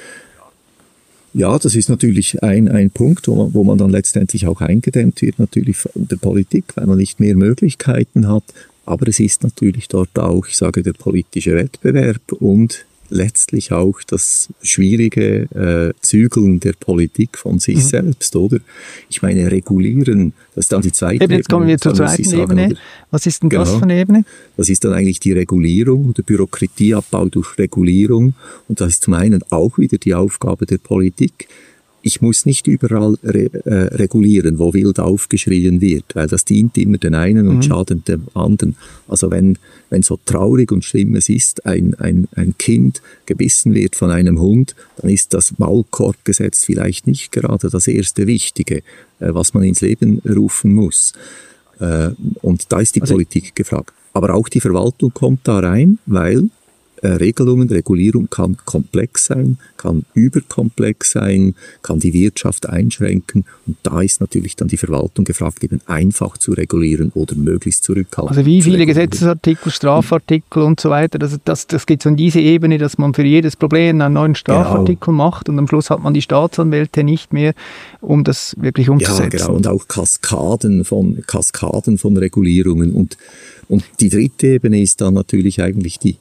Ja, das ist natürlich ein Punkt, wo man dann letztendlich auch eingedämmt wird, natürlich von der Politik, weil man nicht mehr Möglichkeiten hat. Aber es ist natürlich dort auch, ich sage, der politische Wettbewerb und letztlich auch das schwierige Zügeln der Politik von sich selbst, oder? Ich meine, regulieren, das ist dann die zweite Ebene. Jetzt kommen wir zur zweiten Ebene. Oder? Was ist denn das für eine Ebene? Das ist dann eigentlich die Regulierung, der Bürokratieabbau durch Regulierung. Und das ist zum einen auch wieder die Aufgabe der Politik. Ich muss nicht überall regulieren, wo wild aufgeschrien wird, weil das dient immer den einen und schadet dem anderen. Also wenn so traurig und schlimm es ist, ein Kind gebissen wird von einem Hund, dann ist das Maulkorbgesetz vielleicht nicht gerade das erste Wichtige, was man ins Leben rufen muss. Und da ist die Politik gefragt. Aber auch die Verwaltung kommt da rein, weil Regulierung kann komplex sein, kann überkomplex sein, kann die Wirtschaft einschränken. Und da ist natürlich dann die Verwaltung gefragt, eben einfach zu regulieren oder möglichst zurückhaltend. Also wie viele Gesetzesartikel, Strafartikel und so weiter, das geht so in diese Ebene, dass man für jedes Problem einen neuen Strafartikel macht und am Schluss hat man die Staatsanwälte nicht mehr, um das wirklich umzusetzen. Ja, genau. Und auch Kaskaden von Regulierungen. Und die dritte Ebene ist dann natürlich eigentlich die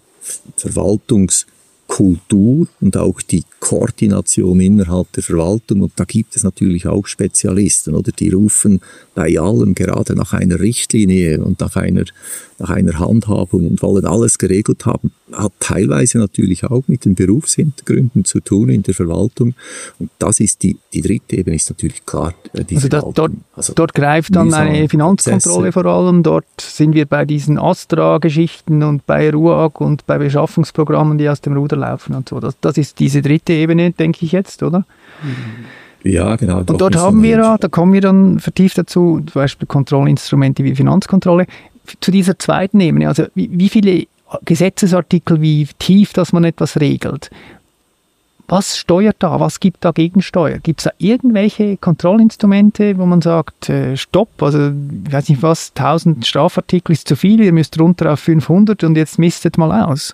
Verwaltungskultur und auch die Koordination innerhalb der Verwaltung. Und da gibt es natürlich auch Spezialisten, oder? Die rufen bei allem gerade nach einer Richtlinie und nach einer Handhabung und wollen alles geregelt haben. Hat teilweise natürlich auch mit den Berufshintergründen zu tun in der Verwaltung. Und das ist die dritte Ebene, ist natürlich klar. Dort greift dann eine Finanzkontrolle vor allem. Dort sind wir bei diesen Astra-Geschichten und bei RUAG und bei Beschaffungsprogrammen, die aus dem Ruder laufen und so. Das ist diese dritte Ebene, denke ich jetzt, oder? Ja, genau. Und dort haben wir, da kommen wir dann vertieft dazu, zum Beispiel Kontrollinstrumente wie Finanzkontrolle. Zu dieser zweiten Ebene, also wie viele Gesetzesartikel, wie tief, dass man etwas regelt. Was steuert da? Was gibt da Gegensteuer? Gibt es da irgendwelche Kontrollinstrumente, wo man sagt, stopp, also ich weiß nicht was, 1000 Strafartikel ist zu viel, ihr müsst runter auf 500 und jetzt mistet mal aus?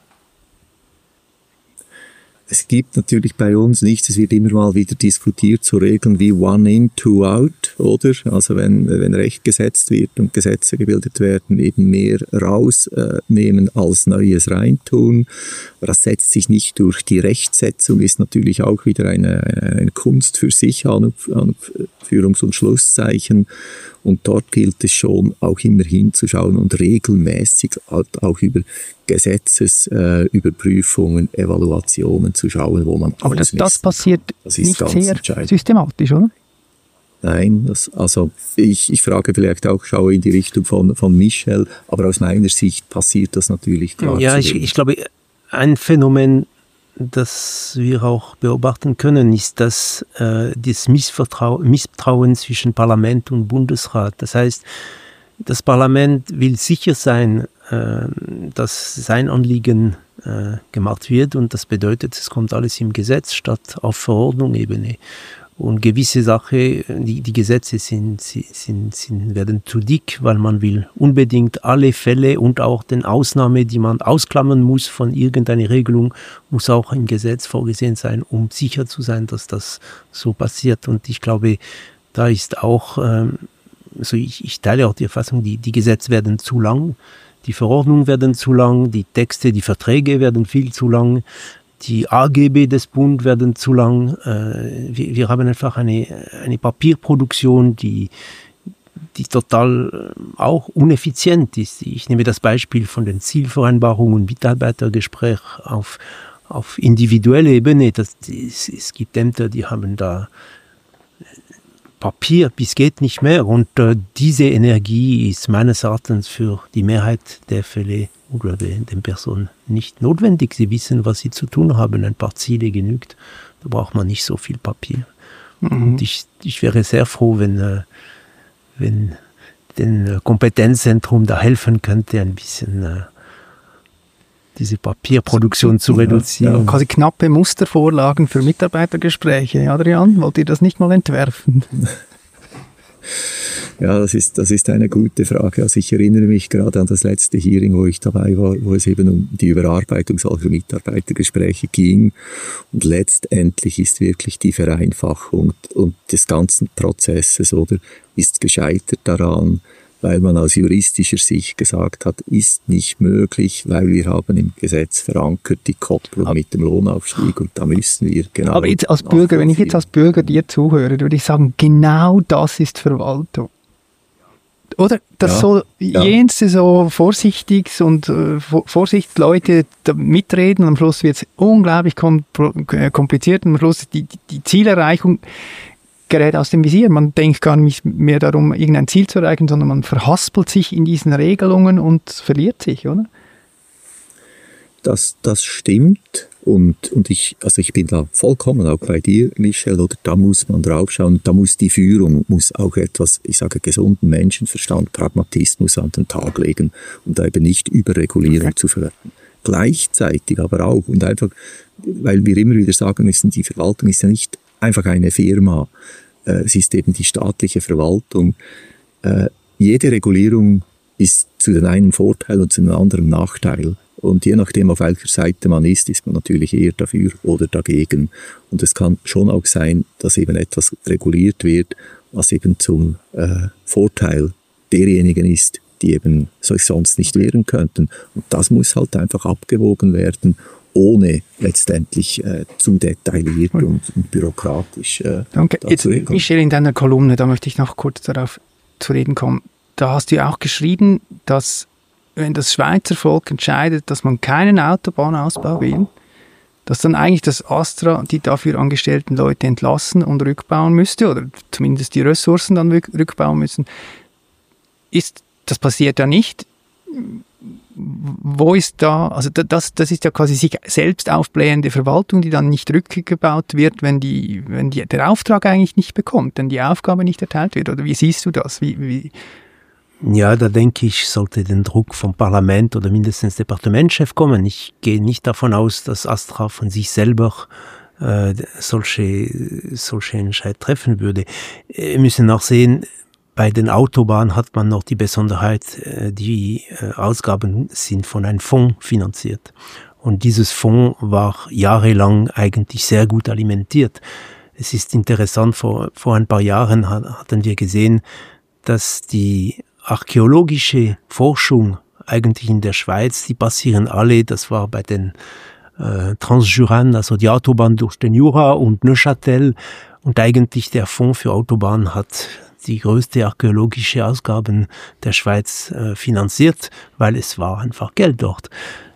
Es gibt natürlich bei uns nichts, es wird immer mal wieder diskutiert, so Regeln wie One in, Two out, oder? Also wenn Recht gesetzt wird und Gesetze gebildet werden, eben mehr rausnehmen als Neues reintun. Aber das setzt sich nicht durch. Die Rechtsetzung ist natürlich auch wieder eine Kunst für sich, Anführungs- und Schlusszeichen. Und dort gilt es schon auch immer hinzuschauen und regelmäßig halt auch über Gesetzesüberprüfungen, Evaluationen zu schauen, wo man aber das passiert nicht sehr systematisch, oder? Nein, ich frage vielleicht auch, schaue in die Richtung von Michel, aber aus meiner Sicht passiert das natürlich klar. Ja, ich glaube, ein Phänomen, das wir auch beobachten können, ist das Misstrauen zwischen Parlament und Bundesrat. Das heißt, das Parlament will sicher sein, dass sein Anliegen gemacht wird und das bedeutet, es kommt alles im Gesetz statt auf Verordnungsebene. Und gewisse Sachen, die Gesetze werden zu dick, weil man will unbedingt alle Fälle und auch den Ausnahmen, die man ausklammern muss von irgendeiner Regelung, muss auch im Gesetz vorgesehen sein, um sicher zu sein, dass das so passiert. Und ich glaube, da ist auch, also ich teile auch die Erfassung, die Gesetze werden zu lang, die Verordnungen werden zu lang, die Texte, die Verträge werden viel zu lang. Die AGB des Bundes werden zu lang. Wir haben einfach eine Papierproduktion, die total auch uneffizient ist. Ich nehme das Beispiel von den Zielvereinbarungen und Mitarbeitergesprächen auf individueller Ebene. Es gibt Ämter, die haben da Papier bis geht nicht mehr. Und diese Energie ist meines Erachtens für die Mehrheit der Fälle oder den Personen nicht notwendig. Sie wissen, was sie zu tun haben. Ein paar Ziele genügt. Da braucht man nicht so viel Papier. Und ich wäre sehr froh, wenn den Kompetenzzentrum da helfen könnte, ein bisschen diese Papierproduktion zu reduzieren. Ja, quasi knappe Mustervorlagen für Mitarbeitergespräche. Adrian, wollt ihr das nicht mal entwerfen? Ja, das ist eine gute Frage. Also ich erinnere mich gerade an das letzte Hearing, wo ich dabei war, wo es eben um die Überarbeitung solcher Mitarbeitergespräche ging. Und letztendlich ist wirklich die Vereinfachung und des ganzen Prozesses, oder, ist gescheitert daran, weil man aus juristischer Sicht gesagt hat, ist nicht möglich, weil wir haben im Gesetz verankert die Kopplung mit dem Lohnaufstieg und da müssen wir genau... Aber jetzt als Bürger, wenn ich jetzt als Bürger dir zuhöre, würde ich sagen, genau das ist Verwaltung. Oder? Dass so jenste so vorsichtig und Vorsicht Leute da mitreden und am Schluss wird es unglaublich kompliziert und am Schluss die Zielerreichung gerät aus dem Visier. Man denkt gar nicht mehr darum, irgendein Ziel zu erreichen, sondern man verhaspelt sich in diesen Regelungen und verliert sich, oder? Das stimmt und ich bin da vollkommen auch bei dir, Michel, oder da muss man drauf schauen, da muss die Führung, muss auch etwas, ich sage, gesunden Menschenverstand, Pragmatismus an den Tag legen, um da eben nicht Überregulierung zu fördern. Gleichzeitig aber auch, und einfach, weil wir immer wieder sagen müssen, die Verwaltung ist ja nicht einfach eine Firma, es ist eben die staatliche Verwaltung. Jede Regulierung ist zu den einen Vorteil und zu den anderen Nachteil. Und je nachdem, auf welcher Seite man ist man natürlich eher dafür oder dagegen. Und es kann schon auch sein, dass eben etwas reguliert wird, was eben zum Vorteil derjenigen ist, die eben sich sonst nicht wehren könnten. Und das muss halt einfach abgewogen werden, ohne letztendlich zu detailliert und bürokratisch Danke. Jetzt, Michel, in deiner Kolumne, da möchte ich noch kurz darauf zu reden kommen. Da hast du ja auch geschrieben, dass wenn das Schweizer Volk entscheidet, dass man keinen Autobahnausbau will, dass dann eigentlich das ASTRA die dafür angestellten Leute entlassen und rückbauen müsste oder zumindest die Ressourcen dann rückbauen müssen. Das passiert ja nicht. Wo ist da, also das ist ja quasi sich selbst aufblähende Verwaltung, die dann nicht rückgebaut wird, wenn der Auftrag eigentlich nicht bekommt, wenn die Aufgabe nicht erteilt wird. Oder wie siehst du das? Ja, da denke ich, sollte den Druck vom Parlament oder mindestens Departementschef kommen. Ich gehe nicht davon aus, dass ASTRA von sich selber solche Entscheid treffen würde. Wir müssen auch sehen, bei den Autobahnen hat man noch die Besonderheit, die Ausgaben sind von einem Fonds finanziert. Und dieses Fonds war jahrelang eigentlich sehr gut alimentiert. Es ist interessant, vor ein paar Jahren hatten wir gesehen, dass die archäologische Forschung eigentlich in der Schweiz, die passieren alle, das war bei den Transjurans, also die Autobahn durch den Jura und Neuchâtel, und eigentlich der Fonds für Autobahnen hat die größte archäologische Ausgaben der Schweiz finanziert, weil es war einfach Geld dort.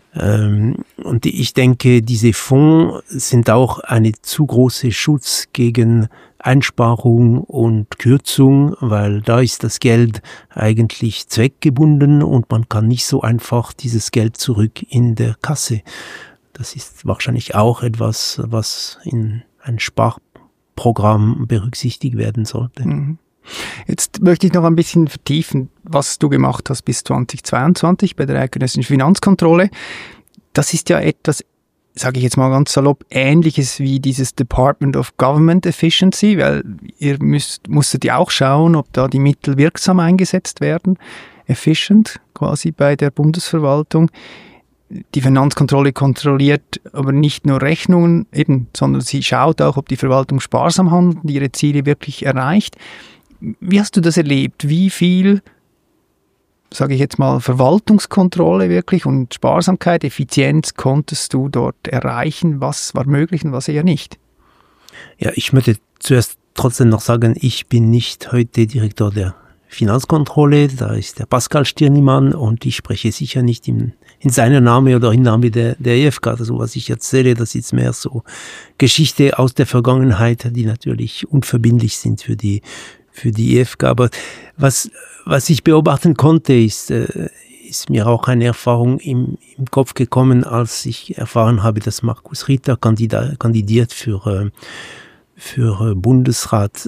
Und ich denke, diese Fonds sind auch eine zu große Schutz gegen Einsparung und Kürzung, weil da ist das Geld eigentlich zweckgebunden und man kann nicht so einfach dieses Geld zurück in der Kasse. Das ist wahrscheinlich auch etwas, was in ein Sparprogramm berücksichtigt werden sollte. Mhm. Jetzt möchte ich noch ein bisschen vertiefen, was du gemacht hast bis 2022 bei der Eidgenössischen Finanzkontrolle. Das ist ja etwas, sage ich jetzt mal ganz salopp, Ähnliches wie dieses Department of Government Efficiency, weil ihr musstet ja auch schauen, ob da die Mittel wirksam eingesetzt werden, efficient quasi bei der Bundesverwaltung. Die Finanzkontrolle kontrolliert aber nicht nur Rechnungen, eben, sondern sie schaut auch, ob die Verwaltung sparsam handelt und ihre Ziele wirklich erreicht. Wie hast du das erlebt? Wie viel, sage ich jetzt mal, Verwaltungskontrolle wirklich und Sparsamkeit, Effizienz konntest du dort erreichen? Was war möglich und was eher nicht? Ja, ich möchte zuerst trotzdem noch sagen, ich bin nicht heute Direktor der Finanzkontrolle, da ist der Pascal Stirnimann und ich spreche sicher nicht in seinem Namen oder im Namen der EFK. Also was ich erzähle, das ist mehr so Geschichte aus der Vergangenheit, die natürlich unverbindlich sind für die EFK. Aber was ich beobachten konnte, ist mir auch eine Erfahrung im Kopf gekommen, als ich erfahren habe, dass Markus Ritter kandidiert für für Bundesrat.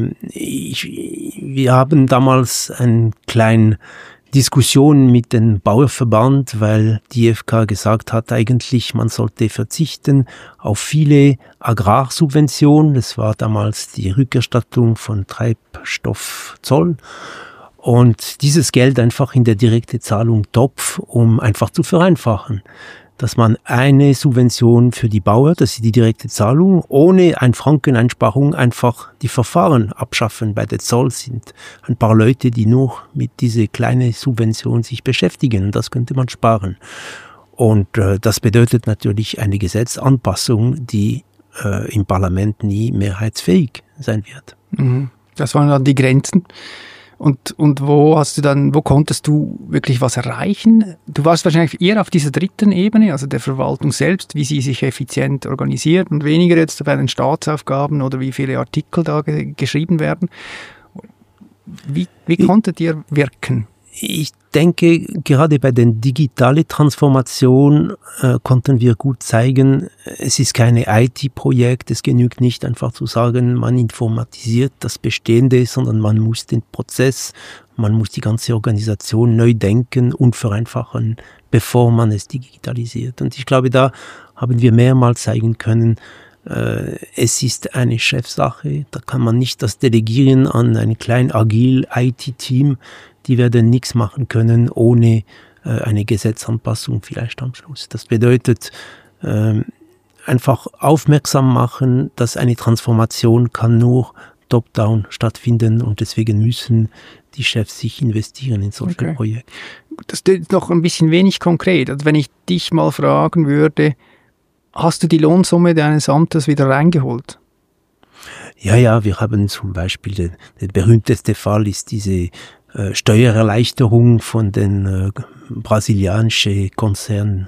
Wir haben damals eine kleine Diskussion mit dem Bauernverband, weil die IFK gesagt hat, eigentlich man sollte verzichten auf viele Agrarsubventionen. Das war damals die Rückerstattung von Treibstoffzoll. Und dieses Geld einfach in der direkte Zahlung Topf, um einfach zu vereinfachen. Dass man eine Subvention für die Bauern, das ist die direkte Zahlung, ohne ein Frankeneinsparung einfach die Verfahren abschaffen. Bei der Zoll sind ein paar Leute, die nur mit dieser kleinen Subvention sich beschäftigen. Und das könnte man sparen. Und das bedeutet natürlich eine Gesetzanpassung, die im Parlament nie mehrheitsfähig sein wird. Das waren dann die Grenzen. Und wo konntest du wirklich was erreichen? Du warst wahrscheinlich eher auf dieser dritten Ebene, also der Verwaltung selbst, wie sie sich effizient organisiert und weniger jetzt bei den Staatsaufgaben oder wie viele Artikel da geschrieben werden. Wie konntet ihr wirken? Ich denke, gerade bei der digitalen Transformation konnten wir gut zeigen, es ist keine IT-Projekt, es genügt nicht einfach zu sagen, man informatisiert das Bestehende, sondern man muss den Prozess, man muss die ganze Organisation neu denken und vereinfachen, bevor man es digitalisiert. Und ich glaube, da haben wir mehrmals zeigen können, es ist eine Chefsache, da kann man nicht das delegieren an ein klein agil IT-Team, die werden nichts machen können ohne eine Gesetzanpassung vielleicht am Schluss. Das bedeutet einfach aufmerksam machen, dass eine Transformation kann nur top-down stattfinden und deswegen müssen die Chefs sich investieren in solche Projekte. Das ist noch ein bisschen wenig konkret. Also wenn ich dich mal fragen würde, hast du die Lohnsumme deines Amtes wieder reingeholt? Ja, wir haben zum Beispiel, der berühmteste Fall ist diese Steuererleichterung von den brasilianischen Konzern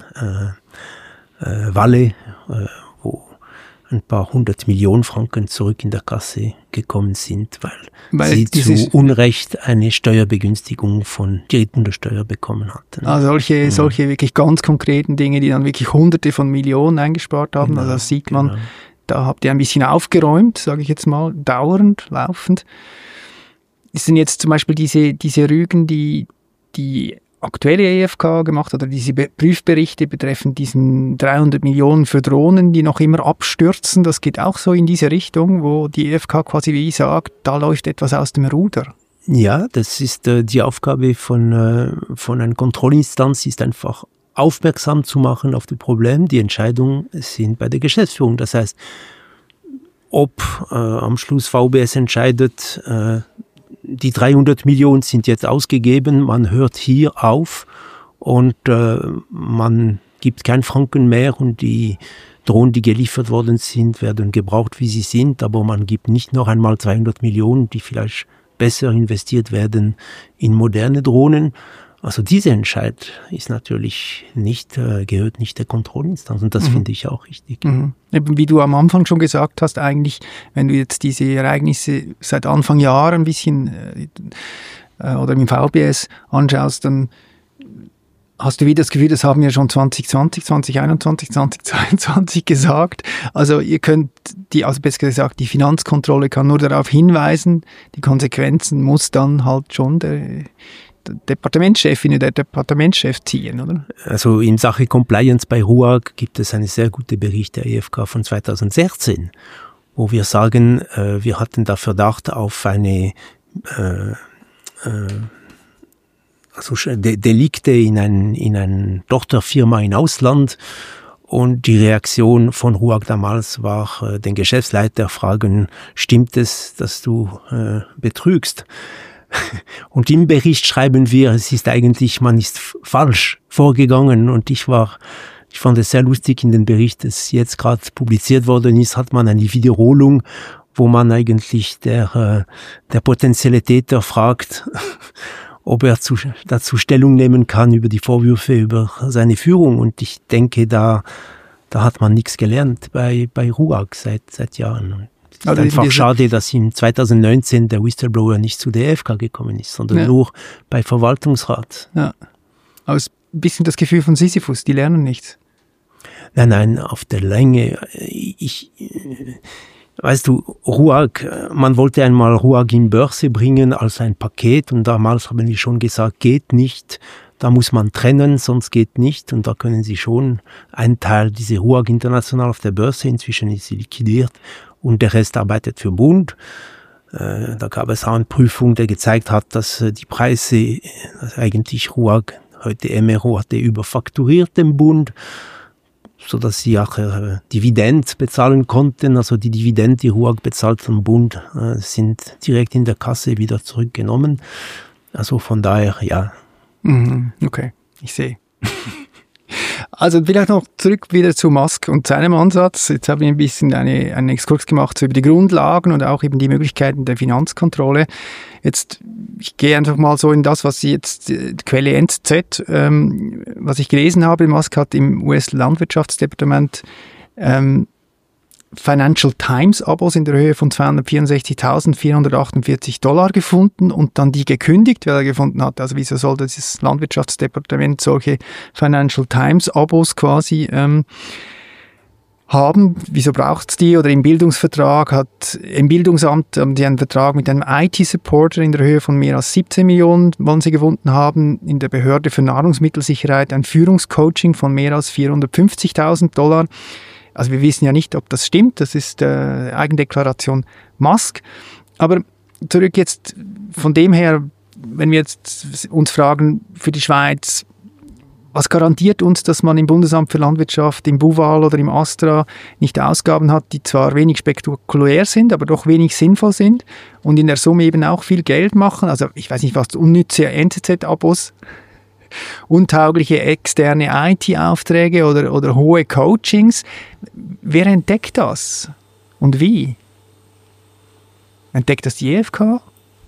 Vale, wo ein paar 100 Millionen Franken zurück in der Kasse gekommen sind, weil sie zu Unrecht eine Steuerbegünstigung von der Steuer bekommen hatten. Also solche wirklich ganz konkreten Dinge, die dann wirklich Hunderte von Millionen eingespart haben. Genau, also das sieht man, da habt ihr ein bisschen aufgeräumt, sage ich jetzt mal, dauernd, laufend. Ist denn jetzt zum Beispiel diese Rügen, die aktuelle EFK gemacht hat, oder diese Prüfberichte betreffend diesen 300 Millionen für Drohnen, die noch immer abstürzen, das geht auch so in diese Richtung, wo die EFK quasi wie sagt, da läuft etwas aus dem Ruder? Ja, das ist die Aufgabe von einer Kontrollinstanz, ist einfach aufmerksam zu machen auf die Probleme. Die Entscheidungen sind bei der Geschäftsführung. Das heißt, ob am Schluss VBS entscheidet, die 300 Millionen sind jetzt ausgegeben, man hört hier auf und man gibt keinen Franken mehr und die Drohnen, die geliefert worden sind, werden gebraucht, wie sie sind, aber man gibt nicht noch einmal 200 Millionen, die vielleicht besser investiert werden in moderne Drohnen. Also dieser Entscheid ist natürlich gehört nicht der Kontrollinstanz und das finde ich auch richtig. Eben wie du am Anfang schon gesagt hast, eigentlich, wenn du jetzt diese Ereignisse seit Anfang Jahr ein bisschen oder im VBS anschaust, dann hast du wieder das Gefühl, das haben wir schon 2020, 2021, 2022 gesagt. Also ihr könnt, also besser gesagt, die Finanzkontrolle kann nur darauf hinweisen, die Konsequenzen muss dann halt schon der Departementschefin oder der Departementschef ziehen, oder? Also in Sache Compliance bei RUAG gibt es einen sehr guten Bericht der EFK von 2016, wo wir sagen, wir hatten da Verdacht auf eine Delikte in einer Tochterfirma im Ausland. Und die Reaktion von RUAG damals war, den Geschäftsleiter fragen, stimmt es, dass du betrügst? Und im Bericht schreiben wir, es ist eigentlich, man ist falsch vorgegangen und ich fand es sehr lustig in dem Bericht, das jetzt gerade publiziert worden ist, hat man eine Wiederholung, wo man eigentlich der potenzielle Täter fragt, ob er dazu Stellung nehmen kann über die Vorwürfe über seine Führung und ich denke, da hat man nichts gelernt bei RUAG seit Jahren. Es ist einfach schade, dass im 2019 der Whistleblower nicht zu der EFK gekommen ist, sondern nur bei Verwaltungsrat. Ja, aber es ist ein bisschen das Gefühl von Sisyphus, die lernen nichts. Nein, auf der Länge. Weißt du, RUAG, man wollte einmal RUAG in Börse bringen als ein Paket und damals haben wir schon gesagt, geht nicht, da muss man trennen, sonst geht nicht und da können Sie schon einen Teil diese RUAG international auf der Börse, inzwischen ist sie liquidiert und der Rest arbeitet für Bund. Da gab es auch eine Prüfung, die gezeigt hat, dass die Preise, also eigentlich RUAG, heute MRO, hatte überfakturiert dem Bund, so dass sie auch Dividend bezahlen konnten. Also die Dividend, die RUAG bezahlt vom Bund, sind direkt in der Kasse wieder zurückgenommen. Also von daher, ja. Okay, ich sehe. Also vielleicht noch zurück wieder zu Musk und seinem Ansatz. Jetzt habe ich ein bisschen einen Exkurs gemacht so über die Grundlagen und auch eben die Möglichkeiten der Finanzkontrolle. Jetzt, ich gehe einfach mal so in das, was Sie jetzt, Quelle NZZ, was ich gelesen habe. Musk hat im US-Landwirtschaftsdepartement Financial Times Abos in der Höhe von $264.448 gefunden und dann die gekündigt, weil er gefunden hat, also wieso soll das Landwirtschaftsdepartement solche Financial Times Abos quasi haben? Wieso braucht es die? Oder im Bildungsamt haben die einen Vertrag mit einem IT-Supporter in der Höhe von mehr als 17 Millionen, wollen sie gefunden haben. In der Behörde für Nahrungsmittelsicherheit ein Führungscoaching von mehr als $450.000. Also wir wissen ja nicht, ob das stimmt, das ist Eigendeklaration Musk. Aber zurück jetzt von dem her, wenn wir jetzt uns fragen für die Schweiz, was garantiert uns, dass man im Bundesamt für Landwirtschaft, im BUWAL oder im ASTRA nicht Ausgaben hat, die zwar wenig spektakulär sind, aber doch wenig sinnvoll sind und in der Summe eben auch viel Geld machen? Also ich weiß nicht, was unnütze NZZ-Abos, untaugliche externe IT-Aufträge oder hohe Coachings. Wer entdeckt das? Und wie? Entdeckt das die EFK?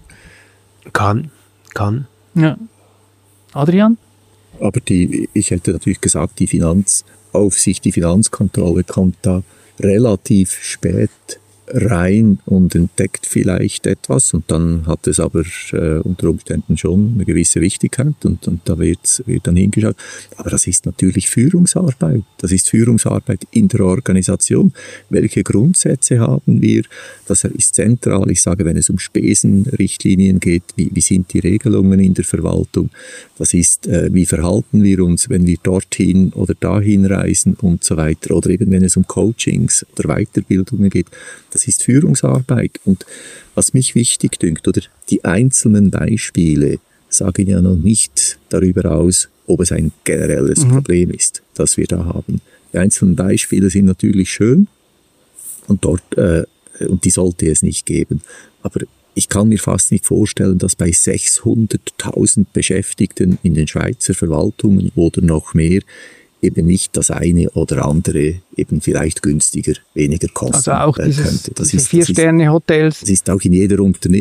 Kann. Ja. Adrian? Aber ich hätte natürlich gesagt, die Finanzaufsicht, die Finanzkontrolle kommt da relativ spät rein und entdeckt vielleicht etwas und dann hat es aber unter Umständen schon eine gewisse Wichtigkeit und da wird dann hingeschaut. Aber das ist natürlich Führungsarbeit. Das ist Führungsarbeit in der Organisation. Welche Grundsätze haben wir? Das ist zentral. Ich sage, wenn es um Spesenrichtlinien geht, wie sind die Regelungen in der Verwaltung? Das ist, wie verhalten wir uns, wenn wir dorthin oder dahin reisen und so weiter. Oder eben, wenn es um Coachings oder Weiterbildungen geht. Das ist Führungsarbeit. Und was mich wichtig dünkt, oder die einzelnen Beispiele sagen ja noch nicht darüber aus, ob es ein generelles Problem ist, das wir da haben. Die einzelnen Beispiele sind natürlich schön und und die sollte es nicht geben. Aber ich kann mir fast nicht vorstellen, dass bei 600.000 Beschäftigten in den Schweizer Verwaltungen oder noch mehr eben nicht das eine oder andere eben vielleicht günstiger, weniger kosten also auch könnte. Das ist 4-Sterne-Hotels. Das ist auch in jeder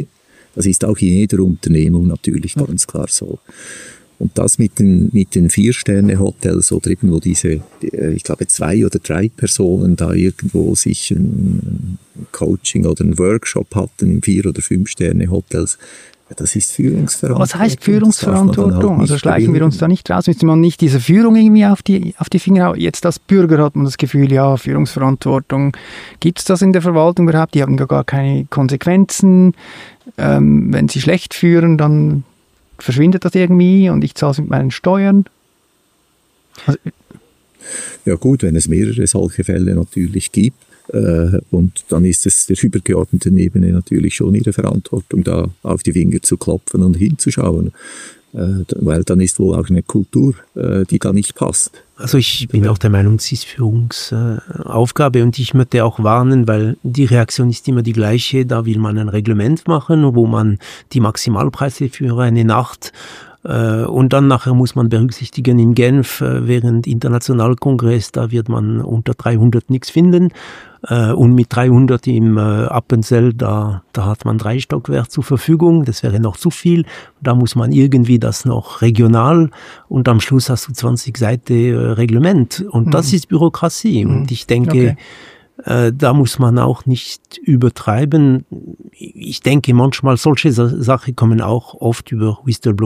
Unternehmung natürlich ganz klar so. Und das mit den 4-Sterne-Hotels oder eben wo diese, ich glaube 2 oder 3 Personen da irgendwo sich ein Coaching oder ein Workshop hatten in 4- oder 5-Sterne-Hotels, das ist Führungsverantwortung. Was heißt Führungsverantwortung? Also schleichen wir uns da nicht raus? Müsste man nicht dieser Führung irgendwie auf die Finger hauen? Jetzt als Bürger hat man das Gefühl, ja, Führungsverantwortung, gibt es das in der Verwaltung überhaupt? Die haben gar keine Konsequenzen. Wenn sie schlecht führen, dann verschwindet das irgendwie und ich zahle es mit meinen Steuern. Also, ja gut, wenn es mehrere solche Fälle natürlich gibt, und dann ist es der übergeordneten Ebene natürlich schon ihre Verantwortung, da auf die Finger zu klopfen und hinzuschauen, weil dann ist wohl auch eine Kultur, die da nicht passt. Also ich bin auch der Meinung, es ist Führungsaufgabe und ich möchte auch warnen, weil die Reaktion ist immer die gleiche, da will man ein Reglement machen, wo man die Maximalpreise für eine Nacht und dann nachher muss man berücksichtigen, in Genf während Internationalkongress, da wird man unter 300 nichts finden und mit 300 im Appenzell, da hat man 3 Stockwerke zur Verfügung, das wäre noch zu viel, da muss man irgendwie das noch regional und am Schluss hast du 20 Seiten Reglement und das ist Bürokratie und ich denke, da muss man auch nicht übertreiben. Ich denke, manchmal solche Sachen kommen auch oft über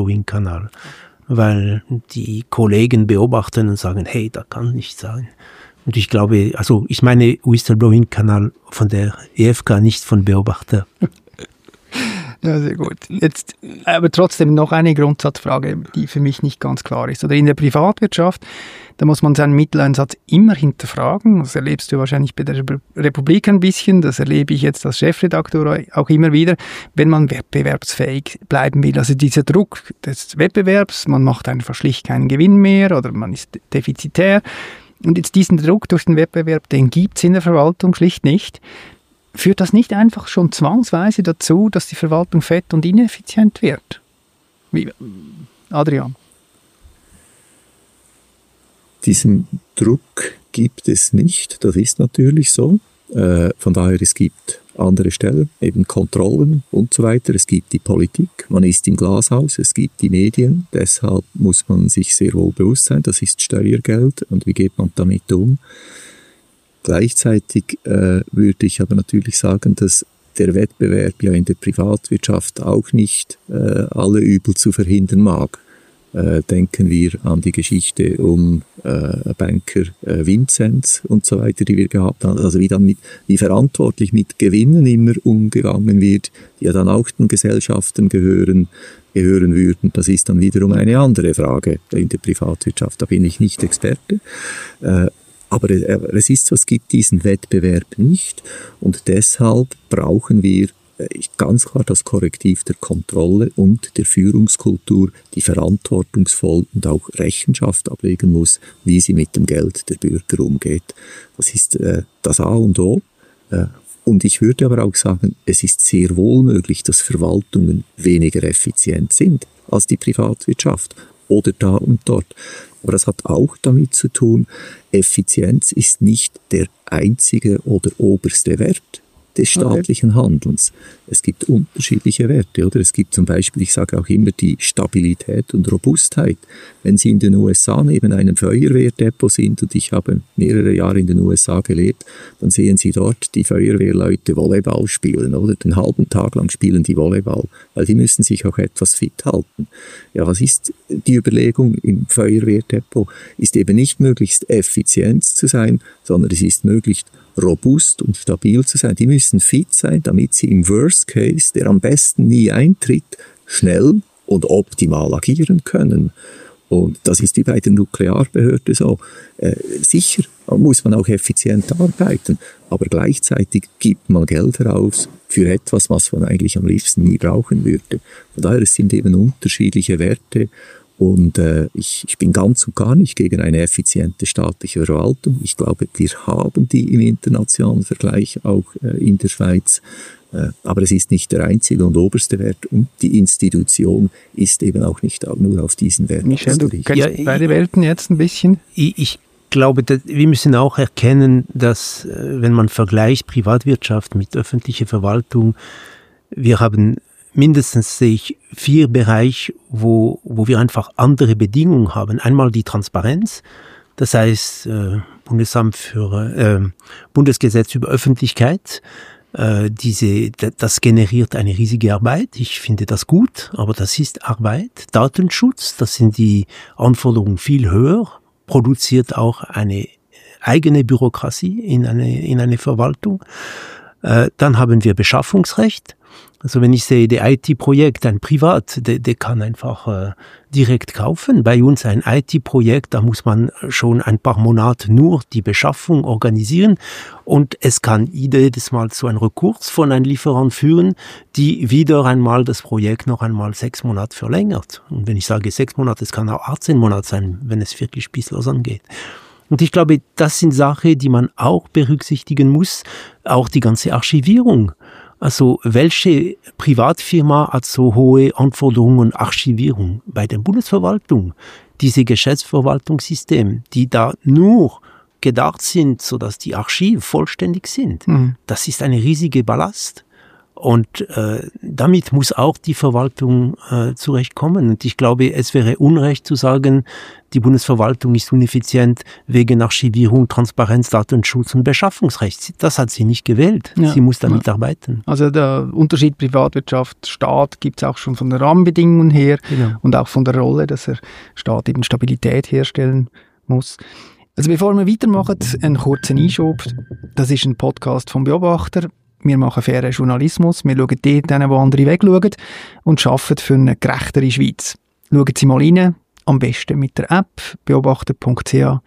Whistleblowing-Kanal, weil die Kollegen beobachten und sagen, hey, das kann nicht sein. Und ich glaube, also ich meine Whistleblowing-Kanal von der EFK, nicht von Beobachter. Ja, sehr gut. Jetzt aber trotzdem noch eine Grundsatzfrage, die für mich nicht ganz klar ist. Oder in der Privatwirtschaft, da muss man seinen Mitteleinsatz immer hinterfragen. Das erlebst du wahrscheinlich bei der Republik ein bisschen. Das erlebe ich jetzt als Chefredakteur auch immer wieder, wenn man wettbewerbsfähig bleiben will. Also dieser Druck des Wettbewerbs, man macht einfach schlicht keinen Gewinn mehr oder man ist defizitär. Und jetzt diesen Druck durch den Wettbewerb, den gibt es in der Verwaltung schlicht nicht. Führt das nicht einfach schon zwangsweise dazu, dass die Verwaltung fett und ineffizient wird? Adrian? Diesen Druck gibt es nicht, das ist natürlich so. Von daher, es gibt andere Stellen, eben Kontrollen und so weiter. Es gibt die Politik, man ist im Glashaus, es gibt die Medien. Deshalb muss man sich sehr wohl bewusst sein, das ist Steuergeld und wie geht man damit um? Gleichzeitig würde ich aber natürlich sagen, dass der Wettbewerb ja in der Privatwirtschaft auch nicht alle Übel zu verhindern mag. Denken wir an die Geschichte um Banker Vinzenz und so weiter, die wir gehabt haben. Also wie verantwortlich mit Gewinnen immer umgegangen wird, die ja dann auch den Gesellschaften gehören würden. Das ist dann wiederum eine andere Frage in der Privatwirtschaft. Da bin ich nicht Experte. Aber es ist so, es gibt diesen Wettbewerb nicht und deshalb brauchen wir ganz klar das Korrektiv der Kontrolle und der Führungskultur, die verantwortungsvoll und auch Rechenschaft ablegen muss, wie sie mit dem Geld der Bürger umgeht. Das ist das A und O. Und ich würde aber auch sagen, es ist sehr wohl möglich, dass Verwaltungen weniger effizient sind als die Privatwirtschaft oder da und dort. Aber das hat auch damit zu tun, Effizienz ist nicht der einzige oder oberste Wert des staatlichen Handelns. Es gibt unterschiedliche Werte, oder? Es gibt zum Beispiel, ich sage auch immer, die Stabilität und Robustheit. Wenn Sie in den USA neben einem Feuerwehrdepot sind, und ich habe mehrere Jahre in den USA gelebt, dann sehen Sie dort die Feuerwehrleute Volleyball spielen, oder? Den halben Tag lang spielen die Volleyball, weil die müssen sich auch etwas fit halten. Ja, was ist die Überlegung im Feuerwehrdepot? Ist eben nicht möglichst effizient zu sein, sondern es ist möglichst robust und stabil zu sein. Die müssen fit sein, damit sie im Worst Case, der am besten nie eintritt, schnell und optimal agieren können. Und das ist wie bei der Nuklearbehörde so. Sicher muss man auch effizient arbeiten, aber gleichzeitig gibt man Gelder aus für etwas, was man eigentlich am liebsten nie brauchen würde. Von daher, es sind eben unterschiedliche Werte. Und ich bin ganz und gar nicht gegen eine effiziente staatliche Verwaltung. Ich glaube, wir haben die im internationalen Vergleich auch in der Schweiz. Aber es ist nicht der einzige und oberste Wert. Und die Institution ist eben auch nicht nur auf diesen Wert. Michel, du kennst beide Welten jetzt ein bisschen? Ich glaube, wir müssen auch erkennen, dass, wenn man vergleicht Privatwirtschaft mit öffentlicher Verwaltung, wir haben mindestens, sehe ich, 4 Bereiche, wo wir einfach andere Bedingungen haben. Einmal die Transparenz, das heißt Bundesgesetz über Öffentlichkeit. Das generiert eine riesige Arbeit. Ich finde das gut, aber das ist Arbeit. Datenschutz, das sind die Anforderungen viel höher, produziert auch eine eigene Bürokratie in eine Verwaltung. Dann haben wir Beschaffungsrecht. Also wenn ich sehe, der IT-Projekt, ein Privat, der kann einfach direkt kaufen. Bei uns ein IT-Projekt, da muss man schon ein paar Monate nur die Beschaffung organisieren und es kann jedes Mal zu einem Rekurs von einem Lieferant führen, die wieder einmal das Projekt noch einmal 6 Monate verlängert. Und wenn ich sage 6 Monate, es kann auch 18 Monate sein, wenn es wirklich spisslos angeht. Und ich glaube, das sind Sachen, die man auch berücksichtigen muss, auch die ganze Archivierung. Also welche Privatfirma hat so hohe Anforderungen und Archivierung? Bei der Bundesverwaltung, diese Geschäftsverwaltungssysteme, die da nur gedacht sind, sodass die Archive vollständig sind, das ist eine riesige Ballast. Und damit muss auch die Verwaltung zurechtkommen. Und ich glaube, es wäre unrecht zu sagen, die Bundesverwaltung ist ineffizient wegen Archivierung, Transparenz, Datenschutz und Beschaffungsrecht. Das hat sie nicht gewählt. Ja. Sie muss damit arbeiten. Also der Unterschied Privatwirtschaft, Staat gibt es auch schon von den Rahmenbedingungen her und auch von der Rolle, dass der Staat eben Stabilität herstellen muss. Also bevor wir weitermachen, einen kurzen Einschub. Das ist ein Podcast vom Beobachter. Wir machen fairen Journalismus. Wir schauen dort hin, wo andere wegschauen und arbeiten für eine gerechtere Schweiz. Schauen Sie mal rein, am besten mit der App beobachter.ch/App.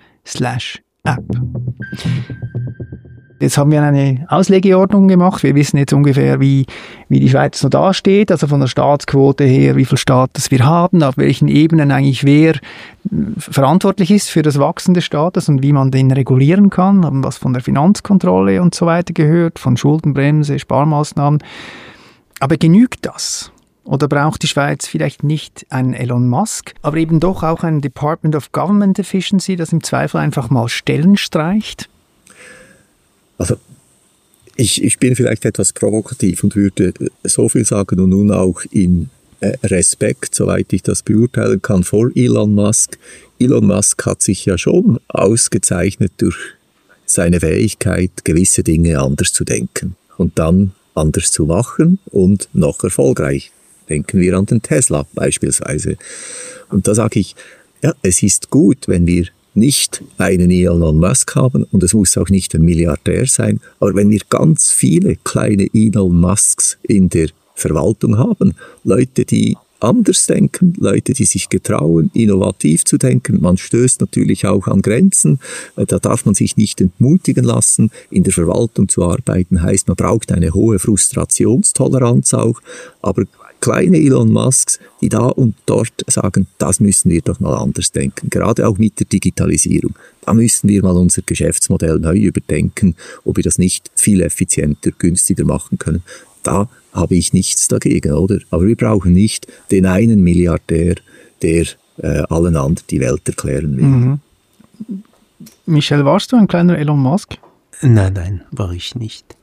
Jetzt haben wir eine Auslegeordnung gemacht. Wir wissen jetzt ungefähr, wie die Schweiz noch dasteht, also von der Staatsquote her, wie viel Staates wir haben, auf welchen Ebenen eigentlich wer verantwortlich ist für das Wachsen des Staates und wie man den regulieren kann, haben was von der Finanzkontrolle und so weiter gehört, von Schuldenbremse, Sparmaßnahmen. Aber genügt das? Oder braucht die Schweiz vielleicht nicht einen Elon Musk, aber eben doch auch ein Department of Government Efficiency, das im Zweifel einfach mal Stellen streicht? Also ich bin vielleicht etwas provokativ und würde so viel sagen und nun auch in Respekt, soweit ich das beurteilen kann, vor Elon Musk. Elon Musk hat sich ja schon ausgezeichnet durch seine Fähigkeit, gewisse Dinge anders zu denken und dann anders zu machen und noch erfolgreich. Denken wir an den Tesla beispielsweise. Und da sage ich, ja, es ist gut, wenn wir nicht einen Elon Musk haben und es muss auch nicht ein Milliardär sein, aber wenn wir ganz viele kleine Elon Musks in der Verwaltung haben, Leute, die anders denken, Leute, die sich getrauen, innovativ zu denken. Man stößt natürlich auch an Grenzen. Da darf man sich nicht entmutigen lassen. In der Verwaltung zu arbeiten heißt, man braucht eine hohe Frustrationstoleranz auch. Aber kleine Elon Musks, die da und dort sagen, das müssen wir doch mal anders denken. Gerade auch mit der Digitalisierung. Da müssen wir mal unser Geschäftsmodell neu überdenken, ob wir das nicht viel effizienter, günstiger machen können. Da habe ich nichts dagegen, oder? Aber wir brauchen nicht den einen Milliardär, der allen anderen die Welt erklären will. Mhm. Michel, warst du ein kleiner Elon Musk? Nein, war ich nicht.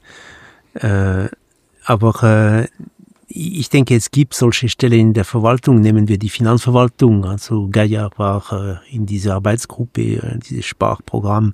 Aber ich denke, es gibt solche Stellen in der Verwaltung. Nehmen wir die Finanzverwaltung. Also Gaillard war in dieser Arbeitsgruppe, dieses Sparprogramm.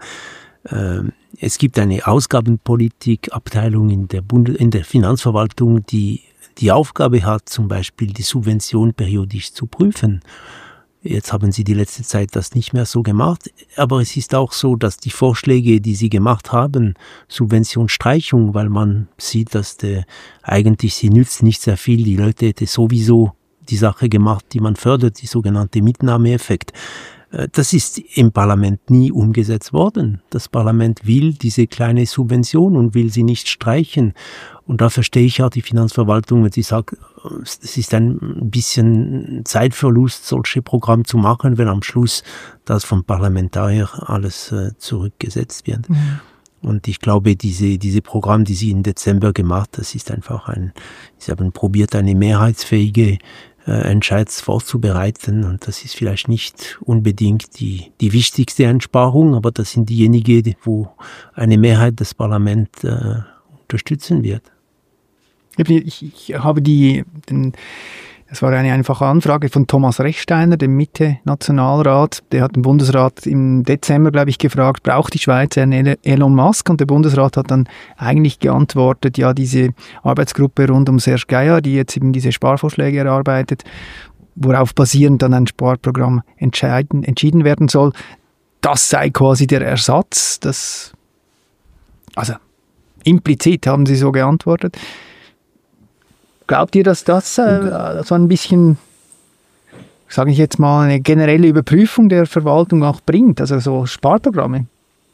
Es gibt eine Ausgabenpolitikabteilung in der Finanzverwaltung, die die Aufgabe hat, zum Beispiel die Subvention periodisch zu prüfen. Jetzt haben sie die letzte Zeit das nicht mehr so gemacht, aber es ist auch so, dass die Vorschläge, die sie gemacht haben, Subventionsstreichung, weil man sieht, dass eigentlich sie nützt nicht sehr viel, die Leute hätten sowieso die Sache gemacht, die man fördert, die sogenannte Mitnahmeeffekt. Das ist im Parlament nie umgesetzt worden. Das Parlament will diese kleine Subvention und will sie nicht streichen. Und da verstehe ich auch die Finanzverwaltung, wenn sie sagt, es ist ein bisschen Zeitverlust, solche Programme zu machen, wenn am Schluss das vom Parlamentarier alles zurückgesetzt wird. Mhm. Und ich glaube, diese Programme, die sie im Dezember gemacht, das ist einfach sie haben probiert, eine mehrheitsfähige Entscheids vorzubereiten, und das ist vielleicht nicht unbedingt die wichtigste Einsparung, aber das sind diejenigen, wo eine Mehrheit des Parlaments unterstützen wird. Ich habe das war eine einfache Anfrage von Thomas Rechsteiner, dem Mitte-Nationalrat. Der hat den Bundesrat im Dezember, glaube ich, gefragt, braucht die Schweiz einen Elon Musk? Und der Bundesrat hat dann eigentlich geantwortet, ja, diese Arbeitsgruppe rund um Serge Gaillard, die jetzt eben diese Sparvorschläge erarbeitet, worauf basierend dann ein Sparprogramm entschieden werden soll, das sei quasi der Ersatz. Also implizit haben sie so geantwortet. Glaubt ihr, dass das so ein bisschen, sage ich jetzt mal, eine generelle Überprüfung der Verwaltung auch bringt, also so Sparprogramme?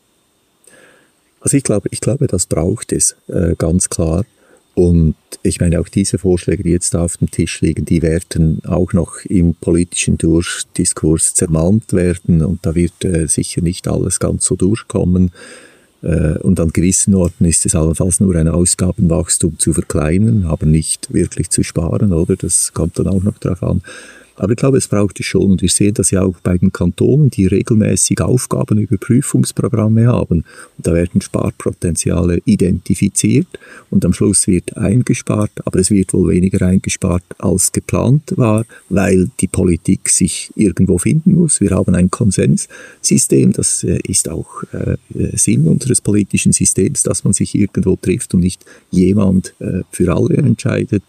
Also ich glaube, das braucht es, ganz klar. Und ich meine, auch diese Vorschläge, die jetzt auf dem Tisch liegen, die werden auch noch im politischen Diskurs zermalmt werden, und da wird sicher nicht alles ganz so durchkommen. Und an gewissen Orten ist es allenfalls nur ein Ausgabenwachstum zu verkleinern, aber nicht wirklich zu sparen, oder? Das kommt dann auch noch darauf an. Aber ich glaube, es braucht es schon, und wir sehen das ja auch bei den Kantonen, die regelmäßig Aufgabenüberprüfungsprogramme haben. Und da werden Sparpotenziale identifiziert und am Schluss wird eingespart, aber es wird wohl weniger eingespart als geplant war, weil die Politik sich irgendwo finden muss. Wir haben ein Konsenssystem, das ist auch Sinn unseres politischen Systems, dass man sich irgendwo trifft und nicht jemand für alle entscheidet.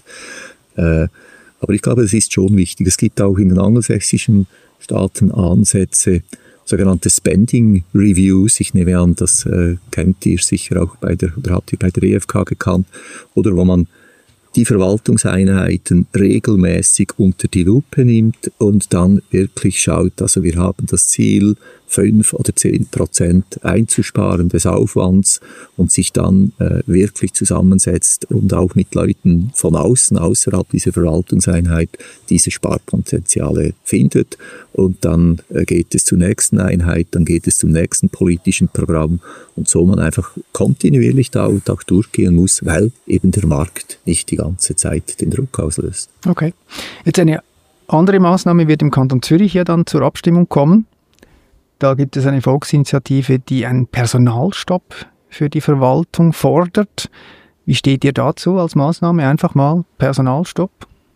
Aber ich glaube, es ist schon wichtig. Es gibt auch in den angelsächsischen Staaten Ansätze, sogenannte Spending Reviews. Ich nehme an, das kennt ihr sicher auch habt ihr bei der EFK gekannt, oder wo man die Verwaltungseinheiten regelmäßig unter die Lupe nimmt und dann wirklich schaut, also wir haben das Ziel, 5 oder 10% einzusparen des Aufwands und sich dann wirklich zusammensetzt und auch mit Leuten von außen, außerhalb dieser Verwaltungseinheit, diese Sparpotenziale findet. Und dann geht es zur nächsten Einheit, dann geht es zum nächsten politischen Programm und so man einfach kontinuierlich da und auch durchgehen muss, weil eben der Markt nicht die ganze Zeit den Druck auslöst. Okay. Jetzt eine andere Maßnahme wird im Kanton Zürich ja dann zur Abstimmung kommen. Da gibt es eine Volksinitiative, die einen Personalstopp für die Verwaltung fordert. Wie steht ihr dazu als Maßnahme? Einfach mal Personalstopp?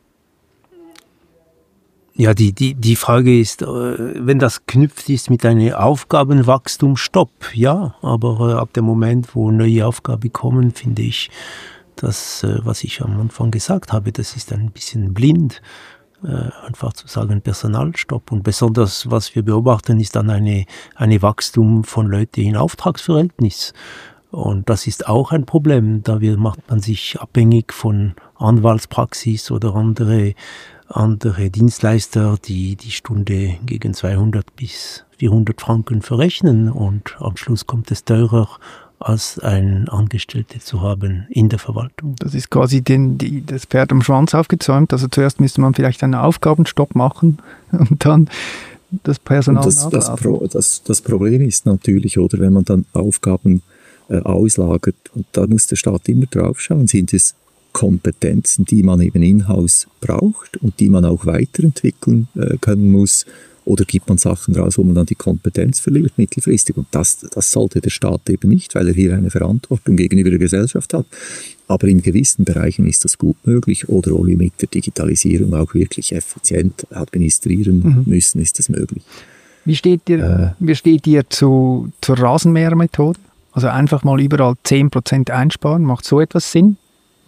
Ja, die Frage ist, wenn das knüpft ist mit einem Aufgabenwachstumsstopp, ja, aber ab dem Moment, wo neue Aufgaben kommen, finde ich, das, was ich am Anfang gesagt habe, das ist ein bisschen blind. Einfach zu sagen Personalstopp. Und besonders, was wir beobachten, ist dann eine Wachstum von Leuten in Auftragsverhältnis. Und das ist auch ein Problem. Da macht man sich abhängig von Anwaltspraxis oder andere Dienstleister, die Stunde gegen 200 bis 400 Franken verrechnen. Und am Schluss kommt es teurer, als einen Angestellten zu haben in der Verwaltung. Das ist quasi das Pferd am Schwanz aufgezäumt. Also zuerst müsste man vielleicht einen Aufgabenstopp machen und dann das Personal nachladen. Das Problem ist natürlich, oder, wenn man dann Aufgaben auslagert, und da muss der Staat immer drauf schauen, sind es Kompetenzen, die man eben in-house braucht und die man auch weiterentwickeln können muss, oder gibt man Sachen raus, wo man dann die Kompetenz verliert mittelfristig. Und das sollte der Staat eben nicht, weil er hier eine Verantwortung gegenüber der Gesellschaft hat. Aber in gewissen Bereichen ist das gut möglich, oder wo wir mit der Digitalisierung auch wirklich effizient administrieren müssen, ist das möglich. Wie steht ihr zur Rasenmähermethode? Also einfach mal überall 10% einsparen, macht so etwas Sinn?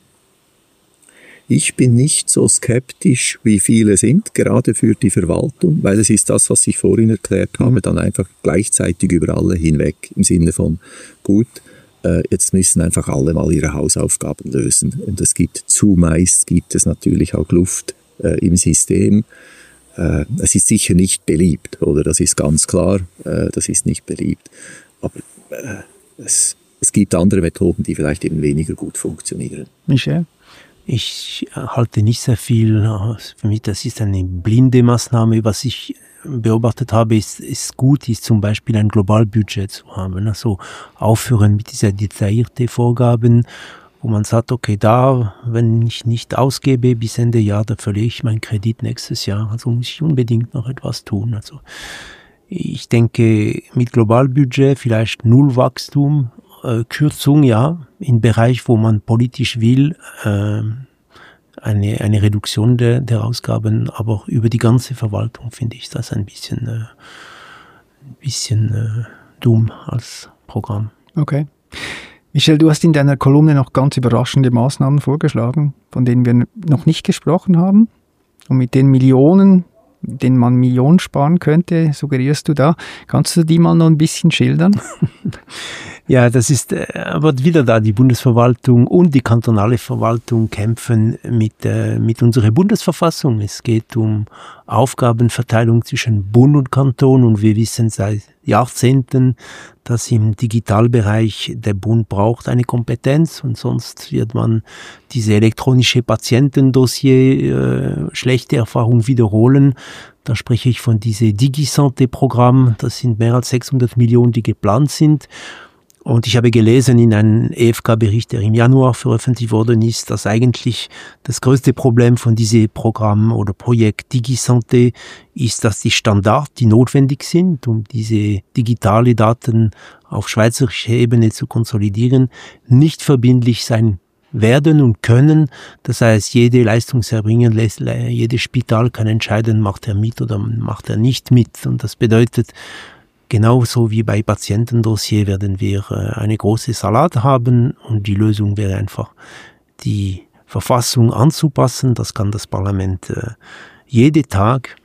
Ich bin nicht so skeptisch, wie viele sind, gerade für die Verwaltung, weil es ist das, was ich vorhin erklärt habe, dann einfach gleichzeitig über alle hinweg, im Sinne von, gut, jetzt müssen einfach alle mal ihre Hausaufgaben lösen. Und zumeist gibt es natürlich auch Luft im System. Es ist sicher nicht beliebt, oder? Das ist ganz klar, das ist nicht beliebt. Aber es gibt andere Methoden, die vielleicht eben weniger gut funktionieren. Michel? Ich halte nicht sehr viel. Für mich, das ist eine blinde Maßnahme. Was ich beobachtet habe, ist gut, ist zum Beispiel ein Globalbudget zu haben. Also aufhören mit dieser detaillierten Vorgaben, wo man sagt, okay, wenn ich nicht ausgebe bis Ende Jahr, da verliere ich meinen Kredit nächstes Jahr. Also muss ich unbedingt noch etwas tun. Also ich denke, mit Globalbudget vielleicht null Wachstum, Kürzung, ja, im Bereich, wo man politisch will, eine Reduktion der Ausgaben, aber über die ganze Verwaltung finde ich das ein bisschen dumm als Programm. Okay. Michel, du hast in deiner Kolumne noch ganz überraschende Maßnahmen vorgeschlagen, von denen wir noch nicht gesprochen haben und mit den denen man Millionen sparen könnte, suggerierst du da. Kannst du die mal noch ein bisschen schildern? Ja, das ist aber wieder da, die Bundesverwaltung und die kantonale Verwaltung kämpfen mit unserer Bundesverfassung. Es geht um Aufgabenverteilung zwischen Bund und Kanton und wir wissen seit Jahrzehnten, dass im Digitalbereich der Bund braucht eine Kompetenz und sonst wird man diese elektronische Patientendossier schlechte Erfahrung wiederholen. Da spreche ich von diesem DigiSanté-Programm. Das sind mehr als 600 Millionen, die geplant sind. Und ich habe gelesen in einem EFK-Bericht, der im Januar veröffentlicht worden ist, dass eigentlich das größte Problem von diesem Programm oder Projekt DigiSanté ist, dass die Standards, die notwendig sind, um diese digitale Daten auf schweizerischer Ebene zu konsolidieren, nicht verbindlich sein werden und können. Das heißt, jede Leistungserbringer, jedes Spital kann entscheiden, macht er mit oder macht er nicht mit. Und das bedeutet, genauso wie bei Patientendossier werden wir eine große Salat haben und die Lösung wäre einfach, die Verfassung anzupassen. Das kann das Parlament jeden Tag.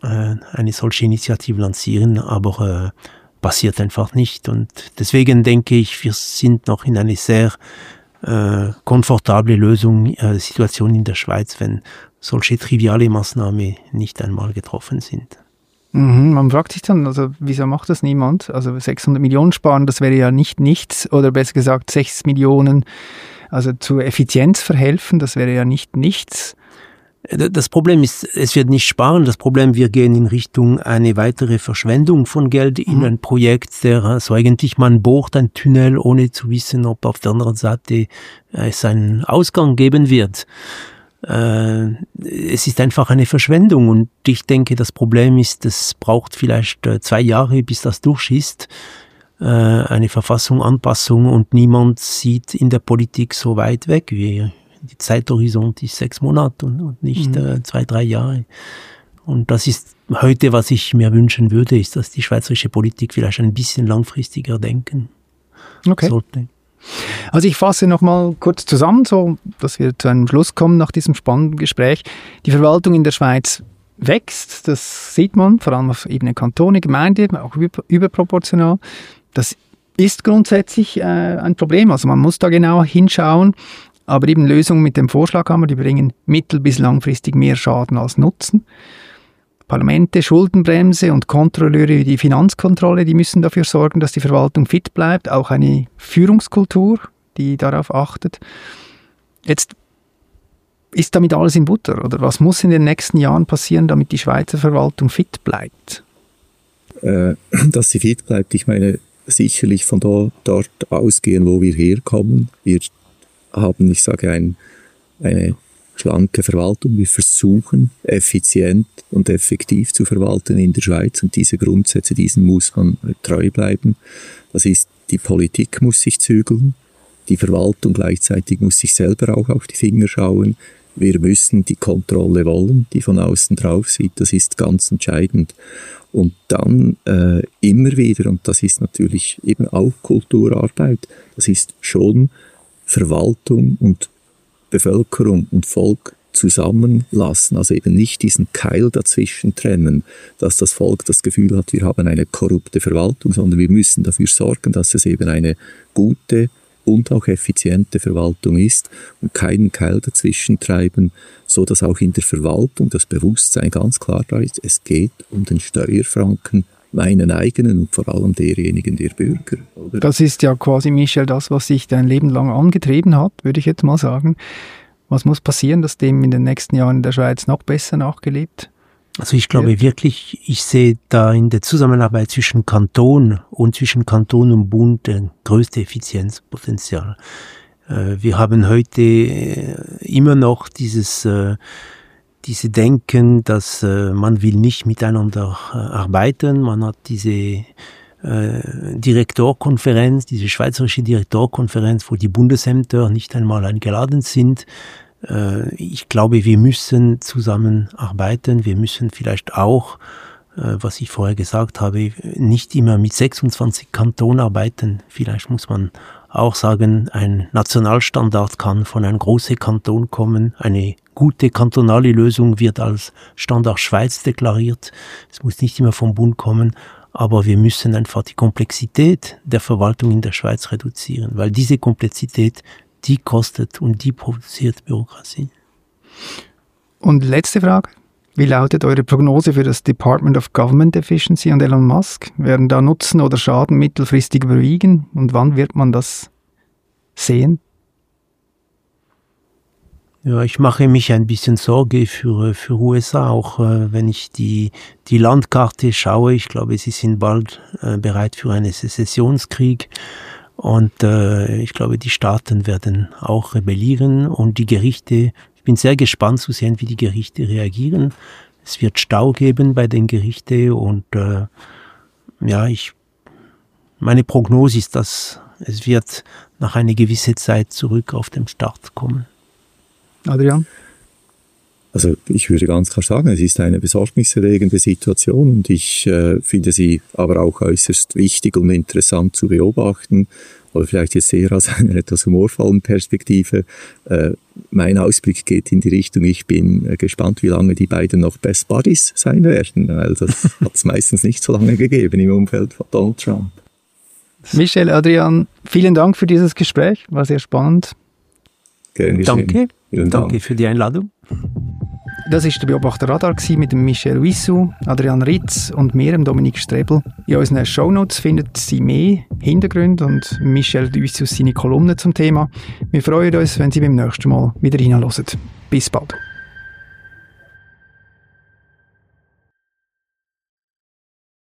eine solche Initiative lancieren, aber passiert einfach nicht. Und deswegen denke ich, wir sind noch in einer sehr komfortable Situation in der Schweiz, wenn solche triviale Maßnahmen nicht einmal getroffen sind. Man fragt sich dann, also wieso macht das niemand? Also 600 Millionen sparen, das wäre ja nicht nichts, oder besser gesagt 6 Millionen, also zur Effizienz verhelfen, das wäre ja nicht nichts. Das Problem ist, es wird nicht sparen. Das Problem, wir gehen in Richtung eine weitere Verschwendung von Geld in ein Projekt, also eigentlich man bohrt ein Tunnel, ohne zu wissen, ob auf der anderen Seite es einen Ausgang geben wird. Es ist einfach eine Verschwendung und ich denke, das Problem ist, es braucht vielleicht 2 Jahre, bis das durch ist. Eine Verfassung-Anpassung und niemand sieht in der Politik so weit weg wie die Zeithorizont ist 6 Monate und nicht 2-3 Jahre. Und das ist heute, was ich mir wünschen würde, ist, dass die schweizerische Politik vielleicht ein bisschen langfristiger denken sollte. Also ich fasse nochmal kurz zusammen, so dass wir zu einem Schluss kommen nach diesem spannenden Gespräch. Die Verwaltung in der Schweiz wächst, das sieht man, vor allem auf Ebene Kantone, Gemeinde, auch überproportional. Das ist grundsätzlich ein Problem, also man muss da genau hinschauen. Aber eben Lösungen mit dem Vorschlaghammer, die bringen mittel- bis langfristig mehr Schaden als Nutzen. Parlamente, Schuldenbremse und Kontrolleure wie die Finanzkontrolle, die müssen dafür sorgen, dass die Verwaltung fit bleibt. Auch eine Führungskultur, die darauf achtet. Jetzt ist damit alles in Butter, oder was muss in den nächsten Jahren passieren, damit die Schweizer Verwaltung fit bleibt? Dass sie fit bleibt, ich meine, sicherlich von dort ausgehen, wo wir herkommen. Wir haben, ich sage, eine schlanke Verwaltung. Wir versuchen, effizient und effektiv zu verwalten in der Schweiz. Und diese Grundsätze, diesen muss man treu bleiben. Das ist, die Politik muss sich zügeln. Die Verwaltung gleichzeitig muss sich selber auch auf die Finger schauen. Wir müssen die Kontrolle wollen, die von außen drauf sieht. Das ist ganz entscheidend. Und dann immer wieder, und das ist natürlich eben auch Kulturarbeit, das ist schon Verwaltung und Bevölkerung und Volk zusammenlassen, also eben nicht diesen Keil dazwischen trennen, dass das Volk das Gefühl hat, wir haben eine korrupte Verwaltung, sondern wir müssen dafür sorgen, dass es eben eine gute und auch effiziente Verwaltung ist und keinen Keil dazwischen treiben, so dass auch in der Verwaltung das Bewusstsein ganz klar da ist, es geht um den Steuerfranken, meinen eigenen und vor allem derjenigen der Bürger. Oder? Das ist ja quasi, Michel, das, was sich dein Leben lang angetrieben hat, würde ich jetzt mal sagen. Was muss passieren, dass dem in den nächsten Jahren in der Schweiz noch besser nachgelebt? Also ich glaube wirklich, ich sehe da in der Zusammenarbeit zwischen Kanton und Bund ein größte Effizienzpotenzial. Wir haben heute immer noch diese Denken, dass man will nicht miteinander arbeiten. Man hat diese Direktorkonferenz, diese schweizerische Direktorkonferenz, wo die Bundesämter nicht einmal eingeladen sind. Ich glaube, wir müssen zusammenarbeiten. Wir müssen vielleicht auch, was ich vorher gesagt habe, nicht immer mit 26 Kantonen arbeiten. Vielleicht muss man auch sagen, ein Nationalstandard kann von einem großen Kanton kommen. Eine gute kantonale Lösung wird als Standard Schweiz deklariert. Es muss nicht immer vom Bund kommen, aber wir müssen einfach die Komplexität der Verwaltung in der Schweiz reduzieren, weil diese Komplexität, die kostet und die produziert Bürokratie. Und letzte Frage. Wie lautet eure Prognose für das Department of Government Efficiency und Elon Musk? Werden da Nutzen oder Schaden mittelfristig überwiegen? Und wann wird man das sehen? Ja, ich mache mich ein bisschen Sorge für USA, auch wenn ich die Landkarte schaue. Ich glaube, sie sind bald bereit für einen Sezessionskrieg. Und ich glaube, die Staaten werden auch rebellieren und die Gerichte, ich bin sehr gespannt zu sehen, wie die Gerichte reagieren. Es wird Stau geben bei den Gerichten und meine Prognose ist, dass es wird nach einer gewissen Zeit zurück auf den Start kommen. Adrian? Also ich würde ganz klar sagen, es ist eine besorgniserregende Situation und ich finde sie aber auch äußerst wichtig und interessant zu beobachten. oder vielleicht jetzt eher aus einer etwas humorvollen Perspektive. Mein Ausblick geht in die Richtung, ich bin gespannt, wie lange die beiden noch Best Buddies sein werden, weil das hat es meistens nicht so lange gegeben im Umfeld von Donald Trump. Michel, Adrian, vielen Dank für dieses Gespräch, war sehr spannend. Gern geschehen. Danke für die Einladung. Das war der Beobachter Radar mit dem Michel Wissou, Adrian Ritz und mir, Dominik Strebel. In unseren Shownotes findet Sie mehr Hintergründe und Michel Wissou seine Kolumnen zum Thema. Wir freuen uns, wenn Sie beim nächsten Mal wieder reinhören. Bis bald.